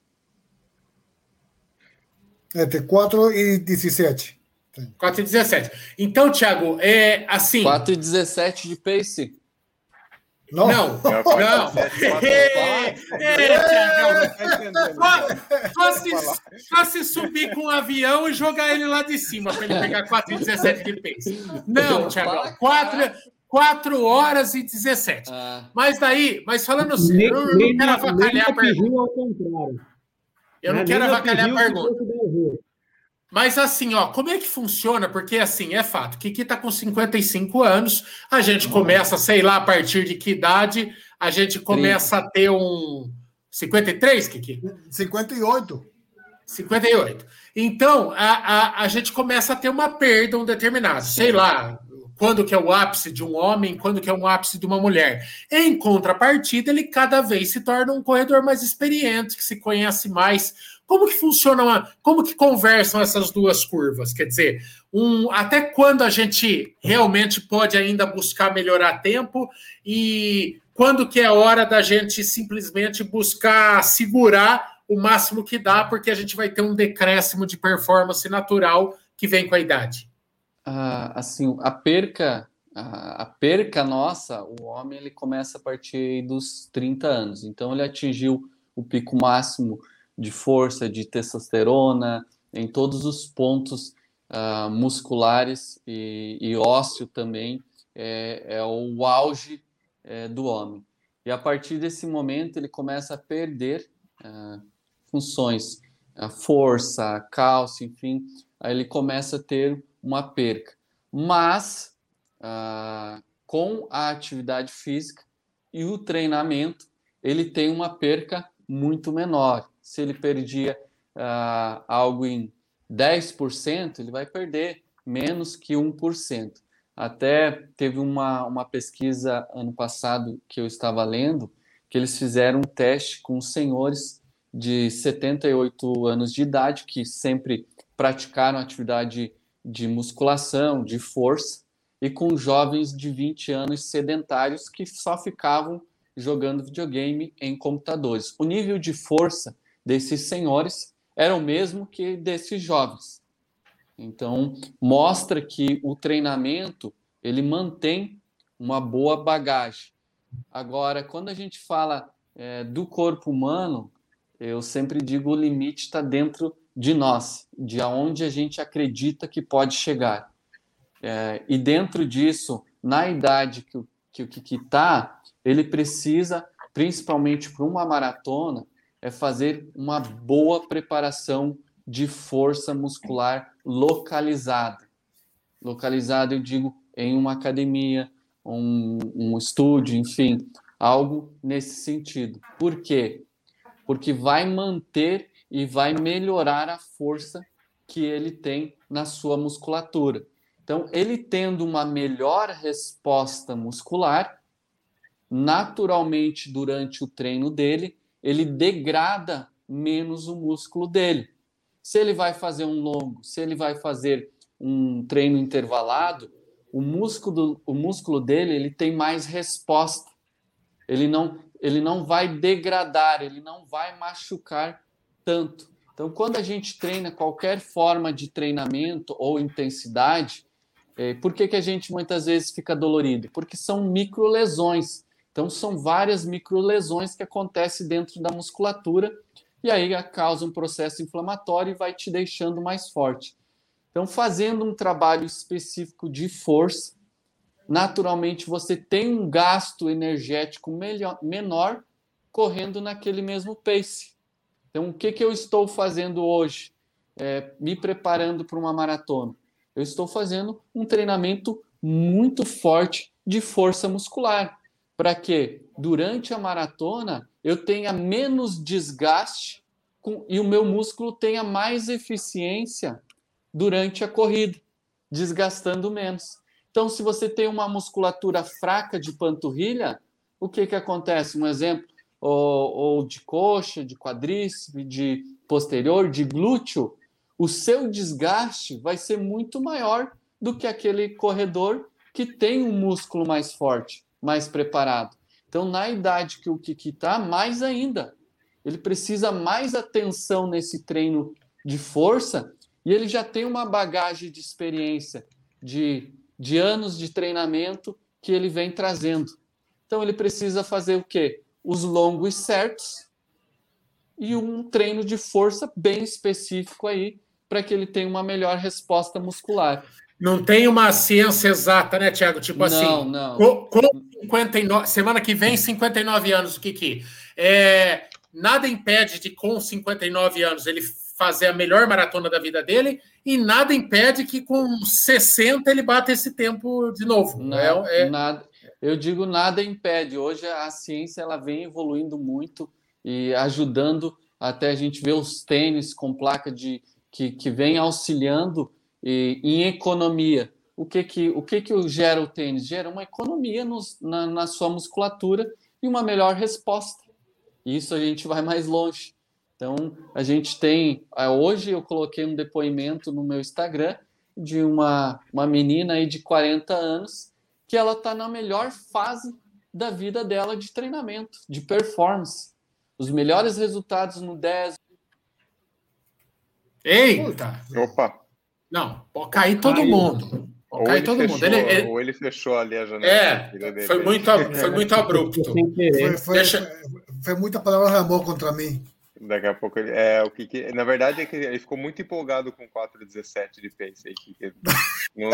É, tem quatro e dezessete. quatro e dezessete. Então, Thiago, é assim... quatro e dezessete de pace? Não. Não. Não. É, só, se, só se subir com um avião e jogar ele lá de cima para ele pegar quatro e dezessete de pace. Não, Thiago. quatro horas e dezessete. Ah. Mas daí, mas falando sério, eu não quero avacalhar a pergunta. Eu não quero avacalhar a pergunta. Mas assim, ó, como é que funciona? Porque assim, é fato, Kiki tá com cinquenta e cinco anos, a gente começa, sei lá, a partir de que idade, a gente começa a ter um... cinquenta e três, Kiki? cinquenta e oito. cinquenta e oito. Então, a, a, a gente começa a ter uma perda, um determinado, sei lá, quando que é o ápice de um homem, quando que é um ápice de uma mulher. Em contrapartida, ele cada vez se torna um corredor mais experiente, que se conhece mais. Como que funciona, como que conversam essas duas curvas? Quer dizer, um, até quando a gente realmente pode ainda buscar melhorar tempo e quando que é hora da gente simplesmente buscar segurar o máximo que dá, porque a gente vai ter um decréscimo de performance natural que vem com a idade? Ah, assim, a perca, a, a perca nossa, o homem ele começa a partir dos trinta anos. Então ele atingiu o pico máximo de força, de testosterona, em todos os pontos uh, musculares e, e ósseo também, é, é o auge é, do homem. E a partir desse momento ele começa a perder uh, funções, a força, cálcio, enfim, aí ele começa a ter uma perca. Mas, uh, com a atividade física e o treinamento, ele tem uma perca muito menor. Se ele perdia uh, algo em dez por cento, ele vai perder menos que um por cento. Até teve uma, uma pesquisa ano passado que eu estava lendo, que eles fizeram um teste com senhores de setenta e oito anos de idade, que sempre praticaram atividade de musculação, de força, e com jovens de vinte anos sedentários que só ficavam jogando videogame em computadores. O nível de força desses senhores era o mesmo que desses jovens. Então, mostra que o treinamento, ele mantém uma boa bagagem. Agora, quando a gente fala é, do corpo humano, eu sempre digo o limite está dentro de nós, de aonde a gente acredita que pode chegar. É, e dentro disso, na idade que o que o Kiki está, ele precisa, principalmente para uma maratona, é fazer uma boa preparação de força muscular localizada. Localizada, eu digo, em uma academia, um, um estúdio, enfim, algo nesse sentido. Por quê? Porque vai manter e vai melhorar a força que ele tem na sua musculatura. Então, ele tendo uma melhor resposta muscular, naturalmente, durante o treino dele, ele degrada menos o músculo dele. Se ele vai fazer um longo, se ele vai fazer um treino intervalado, o músculo, o músculo dele ele tem mais resposta. Ele não, ele não vai degradar, ele não vai machucar tanto. Então, quando a gente treina qualquer forma de treinamento ou intensidade, é, por que, que a gente muitas vezes fica dolorido? Porque são microlesões. Então, são várias microlesões que acontecem dentro da musculatura e aí causa um processo inflamatório e vai te deixando mais forte. Então, fazendo um trabalho específico de força, naturalmente você tem um gasto energético melhor, menor correndo naquele mesmo pace. Então, o que, que eu estou fazendo hoje? É, me preparando para uma maratona. Eu estou fazendo um treinamento muito forte de força muscular, para que durante a maratona eu tenha menos desgaste com, e o meu músculo tenha mais eficiência durante a corrida, desgastando menos. Então, se você tem uma musculatura fraca de panturrilha, o que, que acontece? Um exemplo, ou, ou de coxa, de quadríceps, de posterior, de glúteo, o seu desgaste vai ser muito maior do que aquele corredor que tem um músculo mais forte, mais preparado. Então, na idade que o Kiki está, mais ainda. Ele precisa mais atenção nesse treino de força e ele já tem uma bagagem de experiência, de, de anos de treinamento que ele vem trazendo. Então, ele precisa fazer o quê? Os longos certos e um treino de força bem específico aí para que ele tenha uma melhor resposta muscular. Não tem uma ciência exata, né, Thiago? Tipo não, assim, não. Com, com cinquenta e nove, semana que vem, cinquenta e nove anos, o Kiki. É, nada impede de, com cinquenta e nove anos, ele fazer a melhor maratona da vida dele e nada impede que com sessenta ele bata esse tempo de novo. Não, é, é... Nada, eu digo nada impede. Hoje a ciência ela vem evoluindo muito e ajudando até a gente ver os tênis com placa de, que, que vem auxiliando e, em economia. O que que, o que que gera o tênis? Gera uma economia nos, na, na sua musculatura e uma melhor resposta. E isso a gente vai mais longe. Então, a gente tem... Hoje eu coloquei um depoimento no meu Instagram de uma, uma menina aí de quarenta anos que ela está na melhor fase da vida dela de treinamento, de performance. Os melhores resultados no dez. Eita! Opa! Não, pode cair todo Caiu. mundo. Pode ou, cair ele todo fechou, mundo. Ele, ele... ou ele fechou ali a janela. É, foi muito, foi muito abrupto. Foi, foi, Deixa... foi, foi muita palavra de amor contra mim. Daqui a pouco ele. É, o que, que na verdade é que ele ficou muito empolgado com quatro e dezessete de pace aí. Que, não,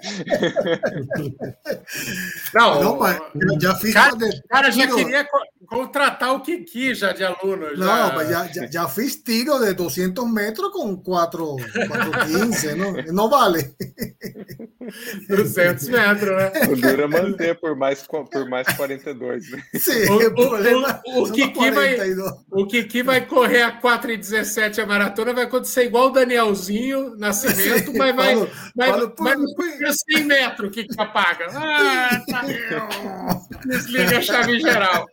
não, não mas eu já fiz. Cara, de... cara já queria contratar o Kiki já de aluno. Já. Não, mas já, já, já fiz tiro de duzentos metros com quatro quinze, não, não vale. duzentos metros, né? O duro é manter por mais, por mais quarenta e dois. Né? Sim, o, o, problema o, o, Kiki vai, o Kiki vai correr a quatro e dezessete a maratona, vai acontecer igual o Danielzinho Nascimento, Sim, mas vai, falo, vai, falo vai, vai cem metros o que que apaga. Ah, tá desliga a chave geral.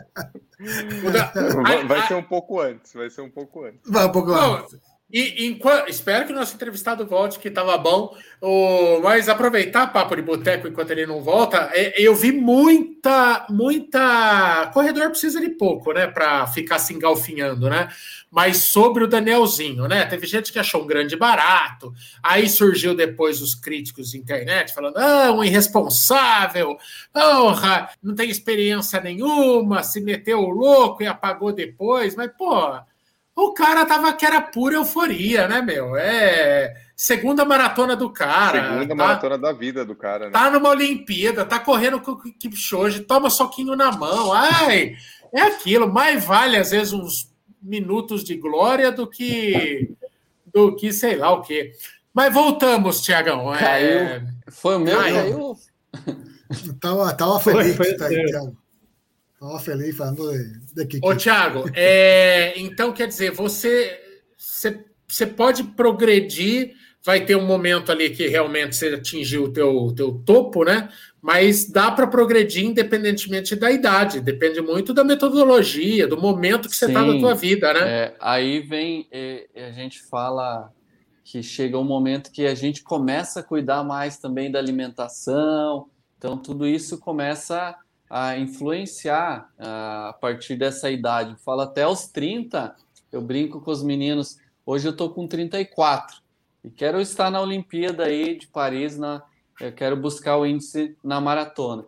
Vai, vai ser um pouco antes, vai ser um pouco antes. Vai um pouco Não, antes. E, enquanto, espero que o nosso entrevistado volte, que estava bom. O, mas aproveitar papo de boteco enquanto ele não volta, eu vi muita, muita. Corredor precisa de pouco, né? Para ficar se engalfinhando, né? Mas sobre o Danielzinho, né? Teve gente que achou um grande barato. Aí surgiu depois os críticos de internet falando: ah, um irresponsável, porra, não tem experiência nenhuma, se meteu o louco e apagou depois. Mas, pô. O cara tava que era pura euforia, né, meu? É segunda maratona do cara. Segunda tá, maratona da vida do cara, né? Tá numa Olimpíada, tá correndo com o Kipchoge, toma soquinho na mão. Ai, é aquilo. Mais vale, às vezes, uns minutos de glória do que, do que sei lá o quê. Mas voltamos, Tiagão. Caiu. É... Foi o meu, caiu. caiu. Tava, tava feliz, foi, foi tá aí, Tiago. Estava feliz falando de, de Kiki. Ô, Thiago, é, então quer dizer, você, você, você pode progredir, vai ter um momento ali que realmente você atingiu o teu, teu topo, né? Mas dá para progredir independentemente da idade, depende muito da metodologia, do momento que você está na tua vida, né? É, aí vem, é, a gente fala que chega um momento que a gente começa a cuidar mais também da alimentação, então tudo isso começa a a influenciar uh, a partir dessa idade. Eu falo até aos trinta, eu brinco com os meninos, hoje eu estou com trinta e quatro e quero estar na Olimpíada aí de Paris, na, eu quero buscar o índice na maratona.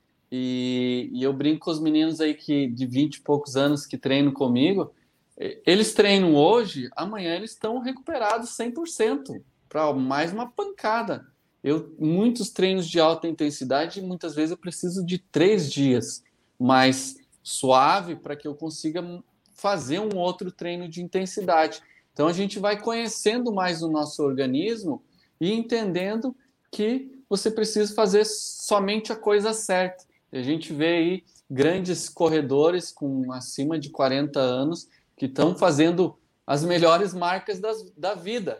E, e eu brinco com os meninos aí que, de vinte e poucos anos que treinam comigo, eles treinam hoje, amanhã eles estão recuperados cem por cento para mais uma pancada. Eu, muitos treinos de alta intensidade, muitas vezes eu preciso de três dias mais suave para que eu consiga fazer um outro treino de intensidade. Então, a gente vai conhecendo mais o nosso organismo e entendendo que você precisa fazer somente a coisa certa. A gente vê aí grandes corredores com acima de quarenta anos que estão fazendo as melhores marcas das, da vida.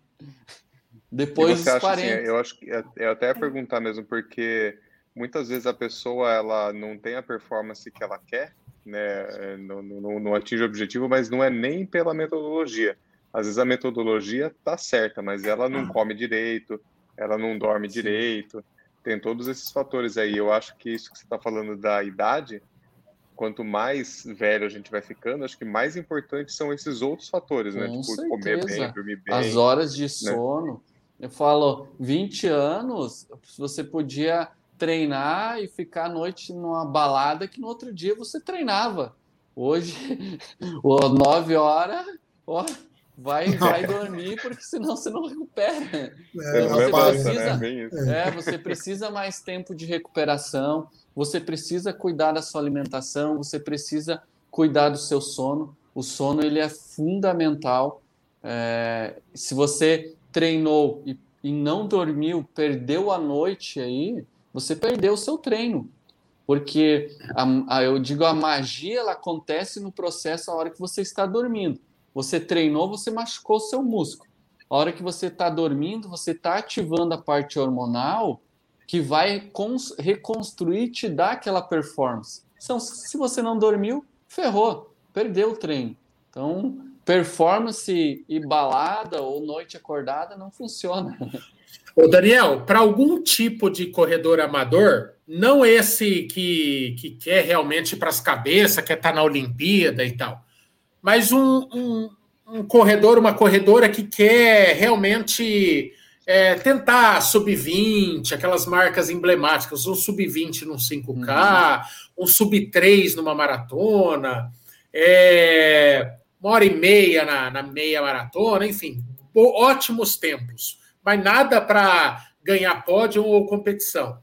Depois dos quarenta. Assim, eu acho que eu até ia perguntar mesmo, porque muitas vezes a pessoa ela não tem a performance que ela quer, né? Não, não, não atinge o objetivo, mas não é nem pela metodologia. Às vezes a metodologia tá certa, mas ela não come direito, ela não dorme Sim. direito, tem todos esses fatores aí. Eu acho que isso que você está falando da idade, quanto mais velho a gente vai ficando, acho que mais importantes são esses outros fatores, né? Com tipo, certeza. comer bem, dormir bem. As horas de né? sono. Eu falo, vinte anos, você podia treinar e ficar à noite numa balada que no outro dia você treinava. Hoje, nove horas, ó, vai, vai dormir, porque senão você não recupera. É, você, passa, precisa, né? é, você precisa mais tempo de recuperação, você precisa cuidar da sua alimentação, você precisa cuidar do seu sono. O sono ele é fundamental. É, se você treinou e, e não dormiu, perdeu a noite aí, você perdeu o seu treino. Porque a, a, eu digo, a magia ela acontece no processo a hora que você está dormindo. Você treinou, você machucou o seu músculo. A hora que você está dormindo, você está ativando a parte hormonal que vai cons- reconstruir, te dar aquela performance. Então, se você não dormiu, ferrou, perdeu o treino. Então, performance e balada ou noite acordada não funciona. Ô Daniel, para algum tipo de corredor amador, não esse que, que quer realmente ir para as cabeças, quer estar na Olimpíada e tal, mas um, um, um corredor, uma corredora que quer realmente é, tentar sub vinte, aquelas marcas emblemáticas, um sub vinte num cinco K, uhum. um sub três numa maratona, é, uma hora e meia na, na meia maratona, enfim, ótimos tempos, mas nada para ganhar pódio ou competição.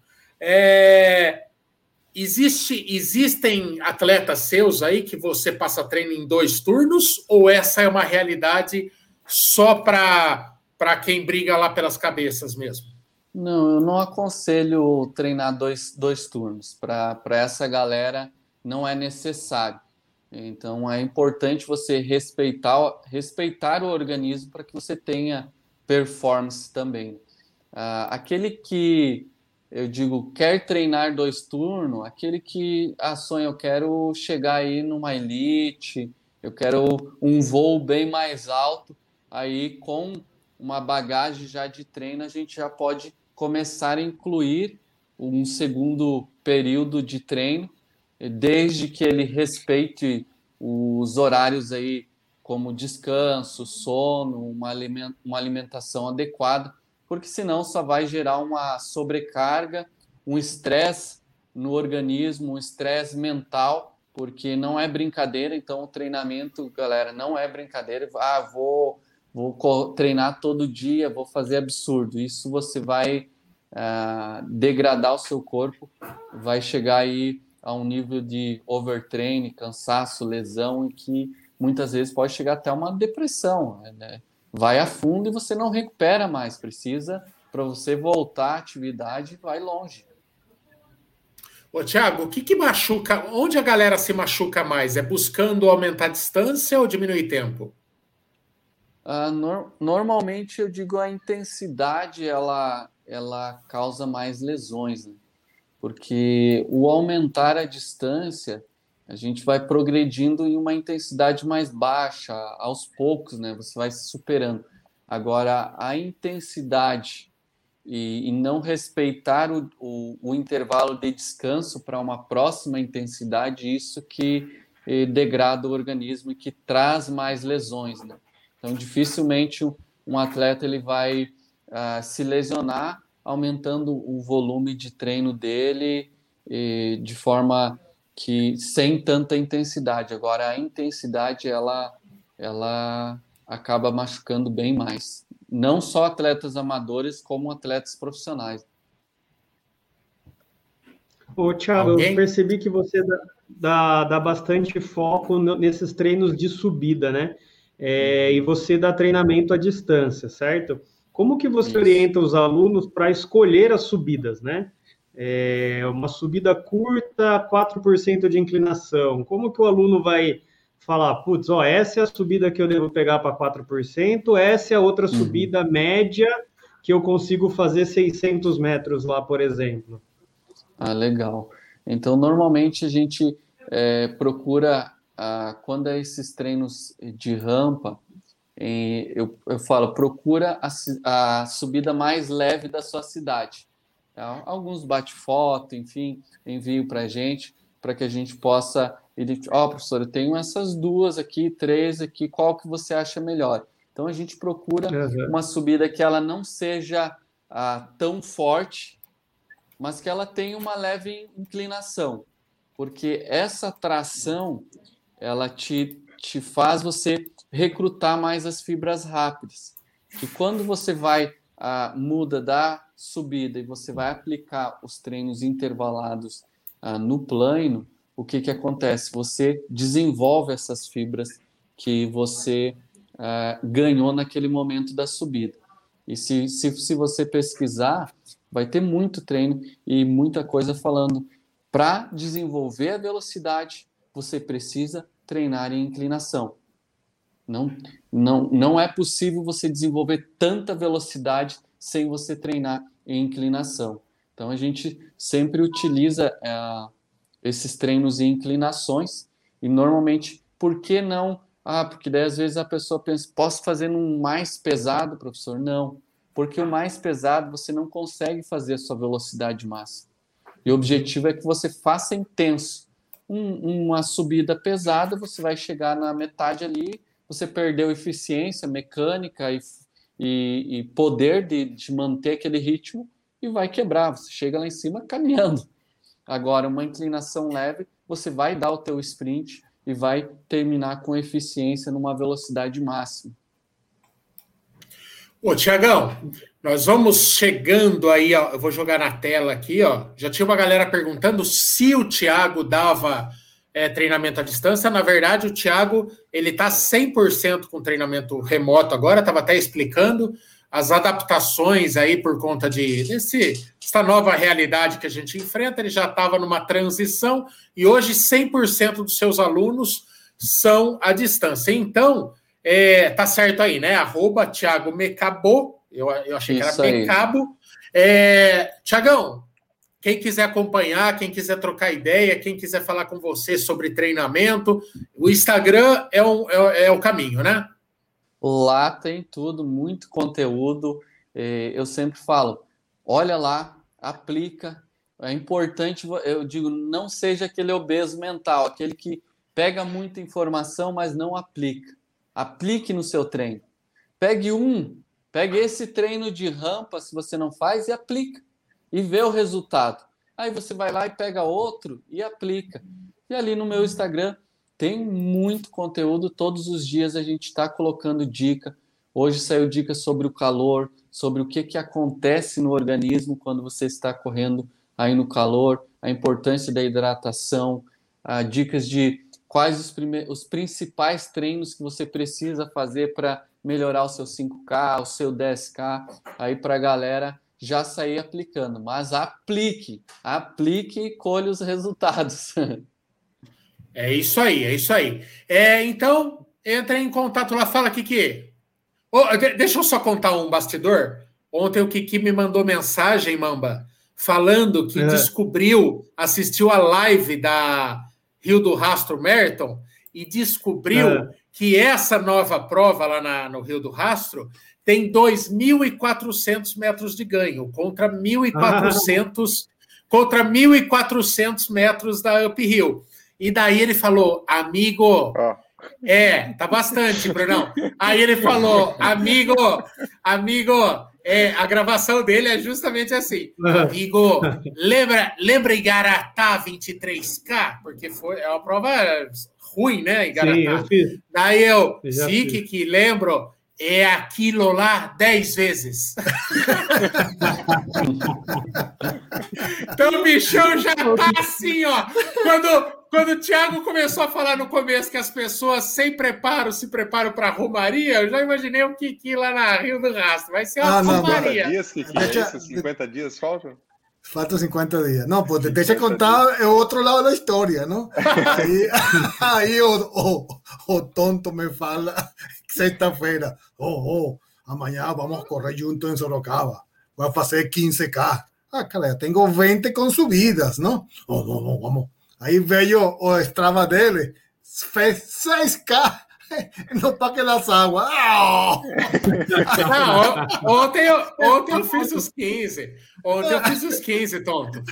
É, existe, existem atletas seus aí que você passa treino em dois turnos, ou essa é uma realidade só para para quem briga lá pelas cabeças mesmo? Não, eu não aconselho treinar dois, dois turnos. Para essa galera não é necessário. Então é importante você respeitar, respeitar o organismo para que você tenha performance também. Uh, aquele que, eu digo, quer treinar dois turnos, aquele que ah, sonha, eu quero chegar aí numa elite, eu quero um voo bem mais alto, aí com uma bagagem já de treino, a gente já pode começar a incluir um segundo período de treino, desde que ele respeite os horários aí, como descanso, sono, uma alimentação adequada, porque senão só vai gerar uma sobrecarga, um estresse no organismo, um estresse mental, porque não é brincadeira. Então o treinamento, galera, não é brincadeira. Ah, vou, vou treinar todo dia, vou fazer absurdo. Isso você vai uh, degradar o seu corpo, vai chegar aí a um nível de overtraining, cansaço, lesão, e que muitas vezes pode chegar até uma depressão, né? Vai a fundo e você não recupera mais. Precisa, para você voltar à atividade, vai longe. Ô, Thiago, o que, que machuca? Onde a galera se machuca mais? É buscando aumentar a distância ou diminuir tempo? Uh, no, normalmente, eu digo, a intensidade ela, ela causa mais lesões, né? Porque o aumentar a distância, a gente vai progredindo em uma intensidade mais baixa, aos poucos, né? Você vai se superando. Agora, a intensidade e, e não respeitar o, o, o intervalo de descanso para uma próxima intensidade, isso que eh, degrada o organismo e que traz mais lesões, né? Então, dificilmente um, um atleta ele vai uh, se lesionar aumentando o volume de treino dele eh, de forma que sem tanta intensidade. Agora, a intensidade ela, ela acaba machucando bem mais. Não só atletas amadores, como atletas profissionais. Ô, Thiago, Alguém? eu percebi que você dá, dá, dá bastante foco nesses treinos de subida, né? É, e você dá treinamento à distância, certo? Como que você Isso. orienta os alunos para escolher as subidas, né? É, uma subida curta, quatro por cento de inclinação. Como que o aluno vai falar, putz, ó, essa é a subida que eu devo pegar para quatro por cento, essa é a outra uhum. subida média que eu consigo fazer seiscentos metros lá, por exemplo? Ah, legal. Então, normalmente a gente é, procura, ah, quando é esses treinos de rampa, em, eu, eu falo, procura a, a subida mais leve da sua cidade. Tá? Alguns bate-foto, enfim, envio para a gente, para que a gente possa identificar, ó, oh, professor, eu tenho essas duas aqui, três aqui, qual que você acha melhor? Então, a gente procura uhum. uma subida que ela não seja ah, tão forte, mas que ela tenha uma leve inclinação, porque essa tração, ela te, te faz você recrutar mais as fibras rápidas. E quando você vai, ah, muda da subida e você vai aplicar os treinos intervalados ah, no plano, o que que acontece? Você desenvolve essas fibras que você ah, ganhou naquele momento da subida. E se, se, se você pesquisar, vai ter muito treino e muita coisa falando. Para desenvolver a velocidade, você precisa treinar em inclinação. Não, não, não é possível você desenvolver tanta velocidade sem você treinar em inclinação. Então, a gente sempre utiliza é, esses treinos em inclinações e, normalmente, por que não? Ah, porque daí, às vezes, a pessoa pensa, posso fazer num mais pesado, professor? Não, porque o mais pesado você não consegue fazer a sua velocidade máxima. E o objetivo é que você faça intenso. Um, uma subida pesada, você vai chegar na metade ali, você perdeu eficiência mecânica e, e, e poder de, de manter aquele ritmo e vai quebrar. Você chega lá em cima caminhando. Agora, uma inclinação leve, você vai dar o teu sprint e vai terminar com eficiência numa velocidade máxima. Ô, Tiagão, nós vamos chegando aí, ó, eu vou jogar na tela aqui, ó. Já tinha uma galera perguntando se o Thiago dava é, treinamento à distância. Na verdade, o Thiago, ele está cem por cento com treinamento remoto agora, estava até explicando as adaptações aí por conta de desse, essa nova realidade que a gente enfrenta. Ele já estava numa transição e hoje cem por cento dos seus alunos são à distância. Então, é, tá certo aí, né? Arroba Thiago Mecabo, eu, eu achei Isso que era aí. Mecabo. É, Thiagão, quem quiser acompanhar, quem quiser trocar ideia, quem quiser falar com você sobre treinamento, o Instagram é, um, é, é o caminho, né? Lá tem tudo, muito conteúdo. Eu sempre falo, olha lá, aplica. É importante, eu digo, não seja aquele obeso mental, aquele que pega muita informação, mas não aplica. Aplique no seu treino. Pegue um, pegue esse treino de rampa, se você não faz, e aplica. E vê o resultado. Aí você vai lá e pega outro e aplica. E ali no meu Instagram tem muito conteúdo. Todos os dias a gente está colocando dica. Hoje saiu dica sobre o calor, sobre o que, que acontece no organismo quando você está correndo aí no calor, a importância da hidratação, ah, dicas de quais os, prime- os principais treinos que você precisa fazer para melhorar o seu cinco K, o seu dez K, aí para a galera já sair aplicando. Mas aplique, aplique e colhe os resultados. É isso aí, é isso aí. É, então, entra em contato lá, fala, Kiki. Oh, de- deixa eu só contar um bastidor. Ontem o Kiki me mandou mensagem, Mamba, falando que é. descobriu, assistiu a live da Rio do Rastro Marathon e descobriu é. que essa nova prova lá na, no Rio do Rastro tem dois mil e quatrocentos metros de ganho, contra mil e quatrocentos, contra mil e quatrocentos metros da uphill. E daí ele falou, amigo... Oh. É, tá bastante, Brunão. Aí ele falou, amigo, amigo, é, a gravação dele é justamente assim. Amigo, lembra, lembra Igaratá vinte e três K? Porque foi, é uma prova ruim, né, Igaratá? Sim, eu fiz. Daí eu, eu sim, que, que lembro, é aquilo lá dez vezes. Então o bichão já tá assim, ó. Quando... Quando o Thiago começou a falar no começo que as pessoas sem preparo se preparam para a romaria, eu já imaginei o Kiki lá na Rio do Rastro. Vai ser uma ah, não, romaria. cinquenta dias, Kiki, é isso? cinquenta dias faltam? Faltam cinquenta dias. Não, pô, deixa eu contar é o outro lado da história, não? Aí, aí o, o, o tonto me fala, sexta-feira, oh, oh, amanhã vamos correr junto em Sorocaba. Vai fazer quinze K. Ah, cara, eu tenho vinte com subidas, não? Oh, não, não, vamos. Aí veio o Strava dele, fez seis K no Parque das Águas. Oh! Não, ontem, eu, ontem eu fiz os quinze. Ontem eu fiz os quinze, tonto.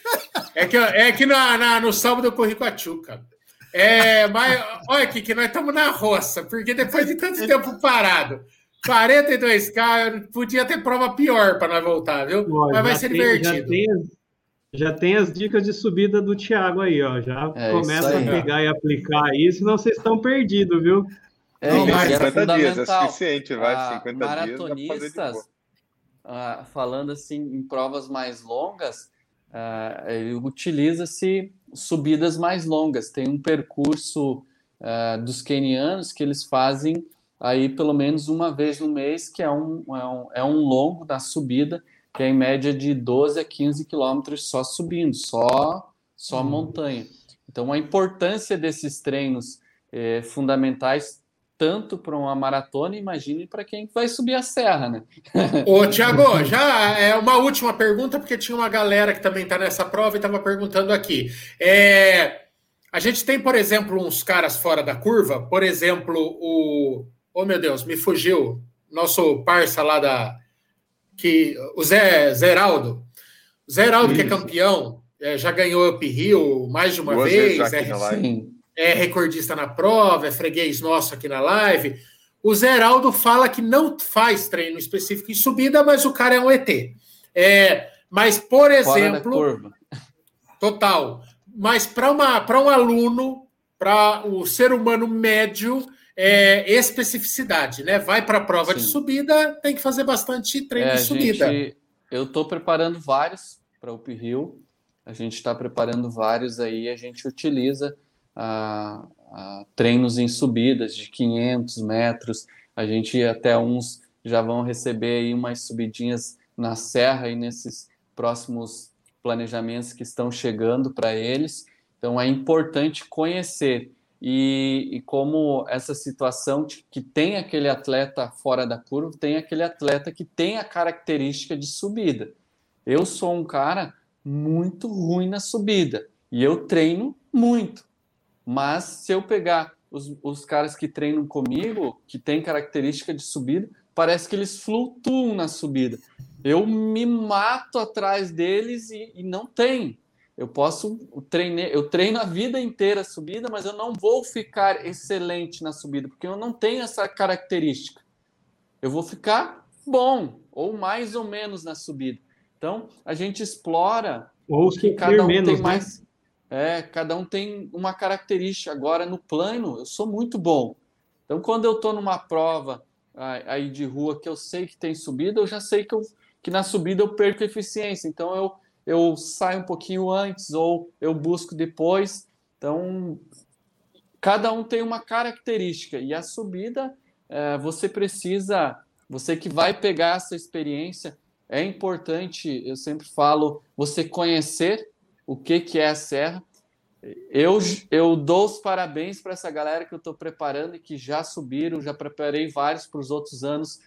É que, é que na, na, no sábado eu corri com a Tchuca. É, mas olha aqui, que nós estamos na roça, porque depois de tanto tempo parado, quarenta e dois K, podia ter prova pior para nós voltar, viu? Ó, mas vai ser tem, divertido. Já tem... Já tem as dicas de subida do Thiago aí, ó. Já é começa a pegar e aplicar aí, senão vocês estão perdidos, viu? É, não, mas cinquenta dias é suficiente, vai. cinquenta maratonistas, dias, uh, falando assim em provas mais longas, uh, ele utiliza-se subidas mais longas. Tem um percurso uh, dos quenianos que eles fazem aí pelo menos uma vez no mês, que é um, é um, é um longo da subida, que é em média de doze a quinze quilômetros só subindo, só, só hum. montanha. Então, a importância desses treinos é, fundamentais, tanto para uma maratona, imagine para quem vai subir a serra, né? Ô, Thiago, já é uma última pergunta, porque tinha uma galera que também está nessa prova e estava perguntando aqui. É, a gente tem, por exemplo, uns caras fora da curva, por exemplo, o... Oh, meu Deus, me fugiu. Nosso parça lá da... que o Zé Zeraldo, o Zeraldo que é campeão, é, já ganhou uphill mais de uma Duas vez, é, é recordista na prova, é freguês nosso aqui na live. O Zeraldo fala que não faz treino específico em subida, mas o cara é um E T. É, mas, por exemplo... Total. Mas para uma, para um aluno, para o ser humano médio... É, especificidade, né? Vai para a prova Sim. de subida, tem que fazer bastante treino é, de subida. Gente, eu estou preparando vários para o uphill, a gente está preparando vários aí, a gente utiliza ah, ah, treinos em subidas de quinhentos metros, a gente até uns já vão receber aí umas subidinhas na serra e nesses próximos planejamentos que estão chegando para eles, então é importante conhecer. E, e como essa situação de, que tem aquele atleta fora da curva, tem aquele atleta que tem a característica de subida. Eu sou um cara muito ruim na subida e eu treino muito. Mas se eu pegar os, os caras que treinam comigo, que tem característica de subida, parece que eles flutuam na subida. Eu me mato atrás deles e, e não tem. Eu posso treinar, eu treino a vida inteira a subida, mas eu não vou ficar excelente na subida, porque eu não tenho essa característica. Eu vou ficar bom, ou mais ou menos na subida. Então, a gente explora ou que cada um menos, tem mais. Né? É, cada um tem uma característica. Agora, no plano, eu sou muito bom. Então, quando eu estou numa prova aí de rua que eu sei que tem subida, eu já sei que, eu, que na subida eu perco eficiência. Então, eu eu saio um pouquinho antes ou eu busco depois. Então, cada um tem uma característica. E a subida, é, você precisa, você que vai pegar essa experiência, é importante, eu sempre falo, você conhecer o que, que é a serra. Eu, eu dou os parabéns para essa galera que eu estou preparando e que já subiram, já preparei vários para os outros anos,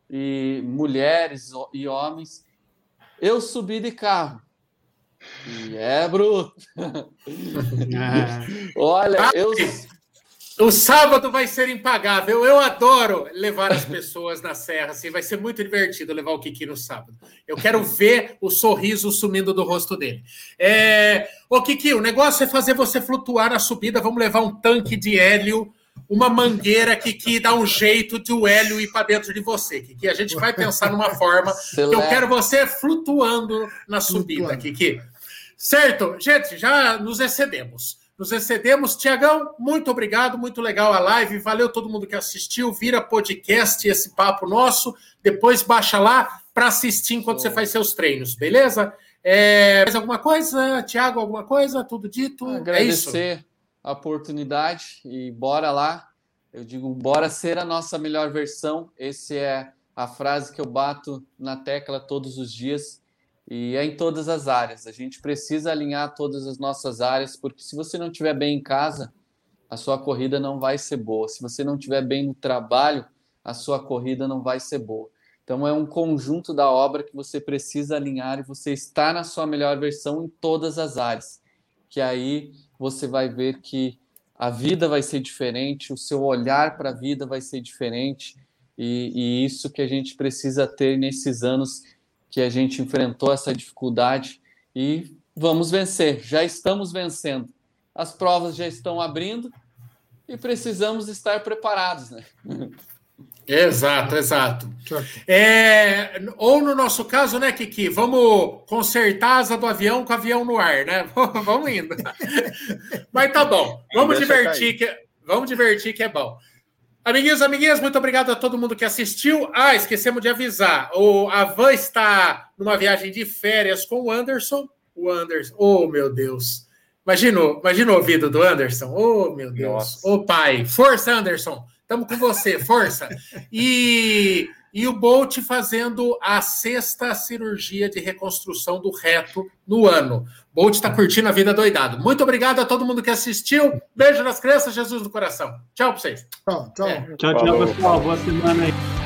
e mulheres e homens. Eu subi de carro. E é bruto. Ah. Olha, eu, O sábado vai ser impagável. Eu adoro levar as pessoas na serra. Assim, vai ser muito divertido levar o Kiki no sábado. Eu quero ver o sorriso sumindo do rosto dele. É... Ô, Kiki, o negócio é fazer você flutuar na subida. Vamos levar um tanque de hélio, uma mangueira que, que dá um jeito de o hélio ir para dentro de você, Kiki. A gente vai pensar numa forma que eu quero você flutuando na subida, Kiki. Certo? Gente, já nos excedemos. Nos excedemos. Tiagão, muito obrigado, muito legal a live. Valeu todo mundo que assistiu. Vira podcast esse papo nosso. Depois baixa lá para assistir enquanto oh. você faz seus treinos, beleza? É, mais alguma coisa? Tiago, alguma coisa? Tudo dito? Agradecer é isso? a oportunidade e bora lá. Eu digo, bora ser a nossa melhor versão. Essa é a frase que eu bato na tecla todos os dias. E é em todas as áreas. A gente precisa alinhar todas as nossas áreas, porque se você não estiver bem em casa, a sua corrida não vai ser boa. Se você não estiver bem no trabalho, a sua corrida não vai ser boa. Então é um conjunto da obra que você precisa alinhar e você está na sua melhor versão em todas as áreas. Que aí você vai ver que a vida vai ser diferente, o seu olhar para a vida vai ser diferente. E, e isso que a gente precisa ter nesses anos que a gente enfrentou essa dificuldade e vamos vencer, já estamos vencendo. As provas já estão abrindo e precisamos estar preparados, né? Exato, exato. É, ou no nosso caso, né, Kiki, vamos consertar a asa do avião com o avião no ar, né? Vamos indo. Mas tá bom, vamos divertir, que, vamos divertir que é bom. Amiguinhos, amiguinhas, muito obrigado a todo mundo que assistiu. Ah, esquecemos de avisar. O, a Van está numa viagem de férias com o Anderson. O Anderson, oh meu Deus. Imaginou, imaginou o ouvido do Anderson? Oh meu Deus. Ô oh, pai, força Anderson. Estamos com você, força. E, e o Bolt fazendo a sexta cirurgia de reconstrução do reto no ano. Bolt está curtindo a vida doidado. Muito obrigado a todo mundo que assistiu. Beijo nas crianças, Jesus no coração. Tchau para vocês. Tchau, tchau. É. Tchau, tchau, pessoal. Boa semana aí.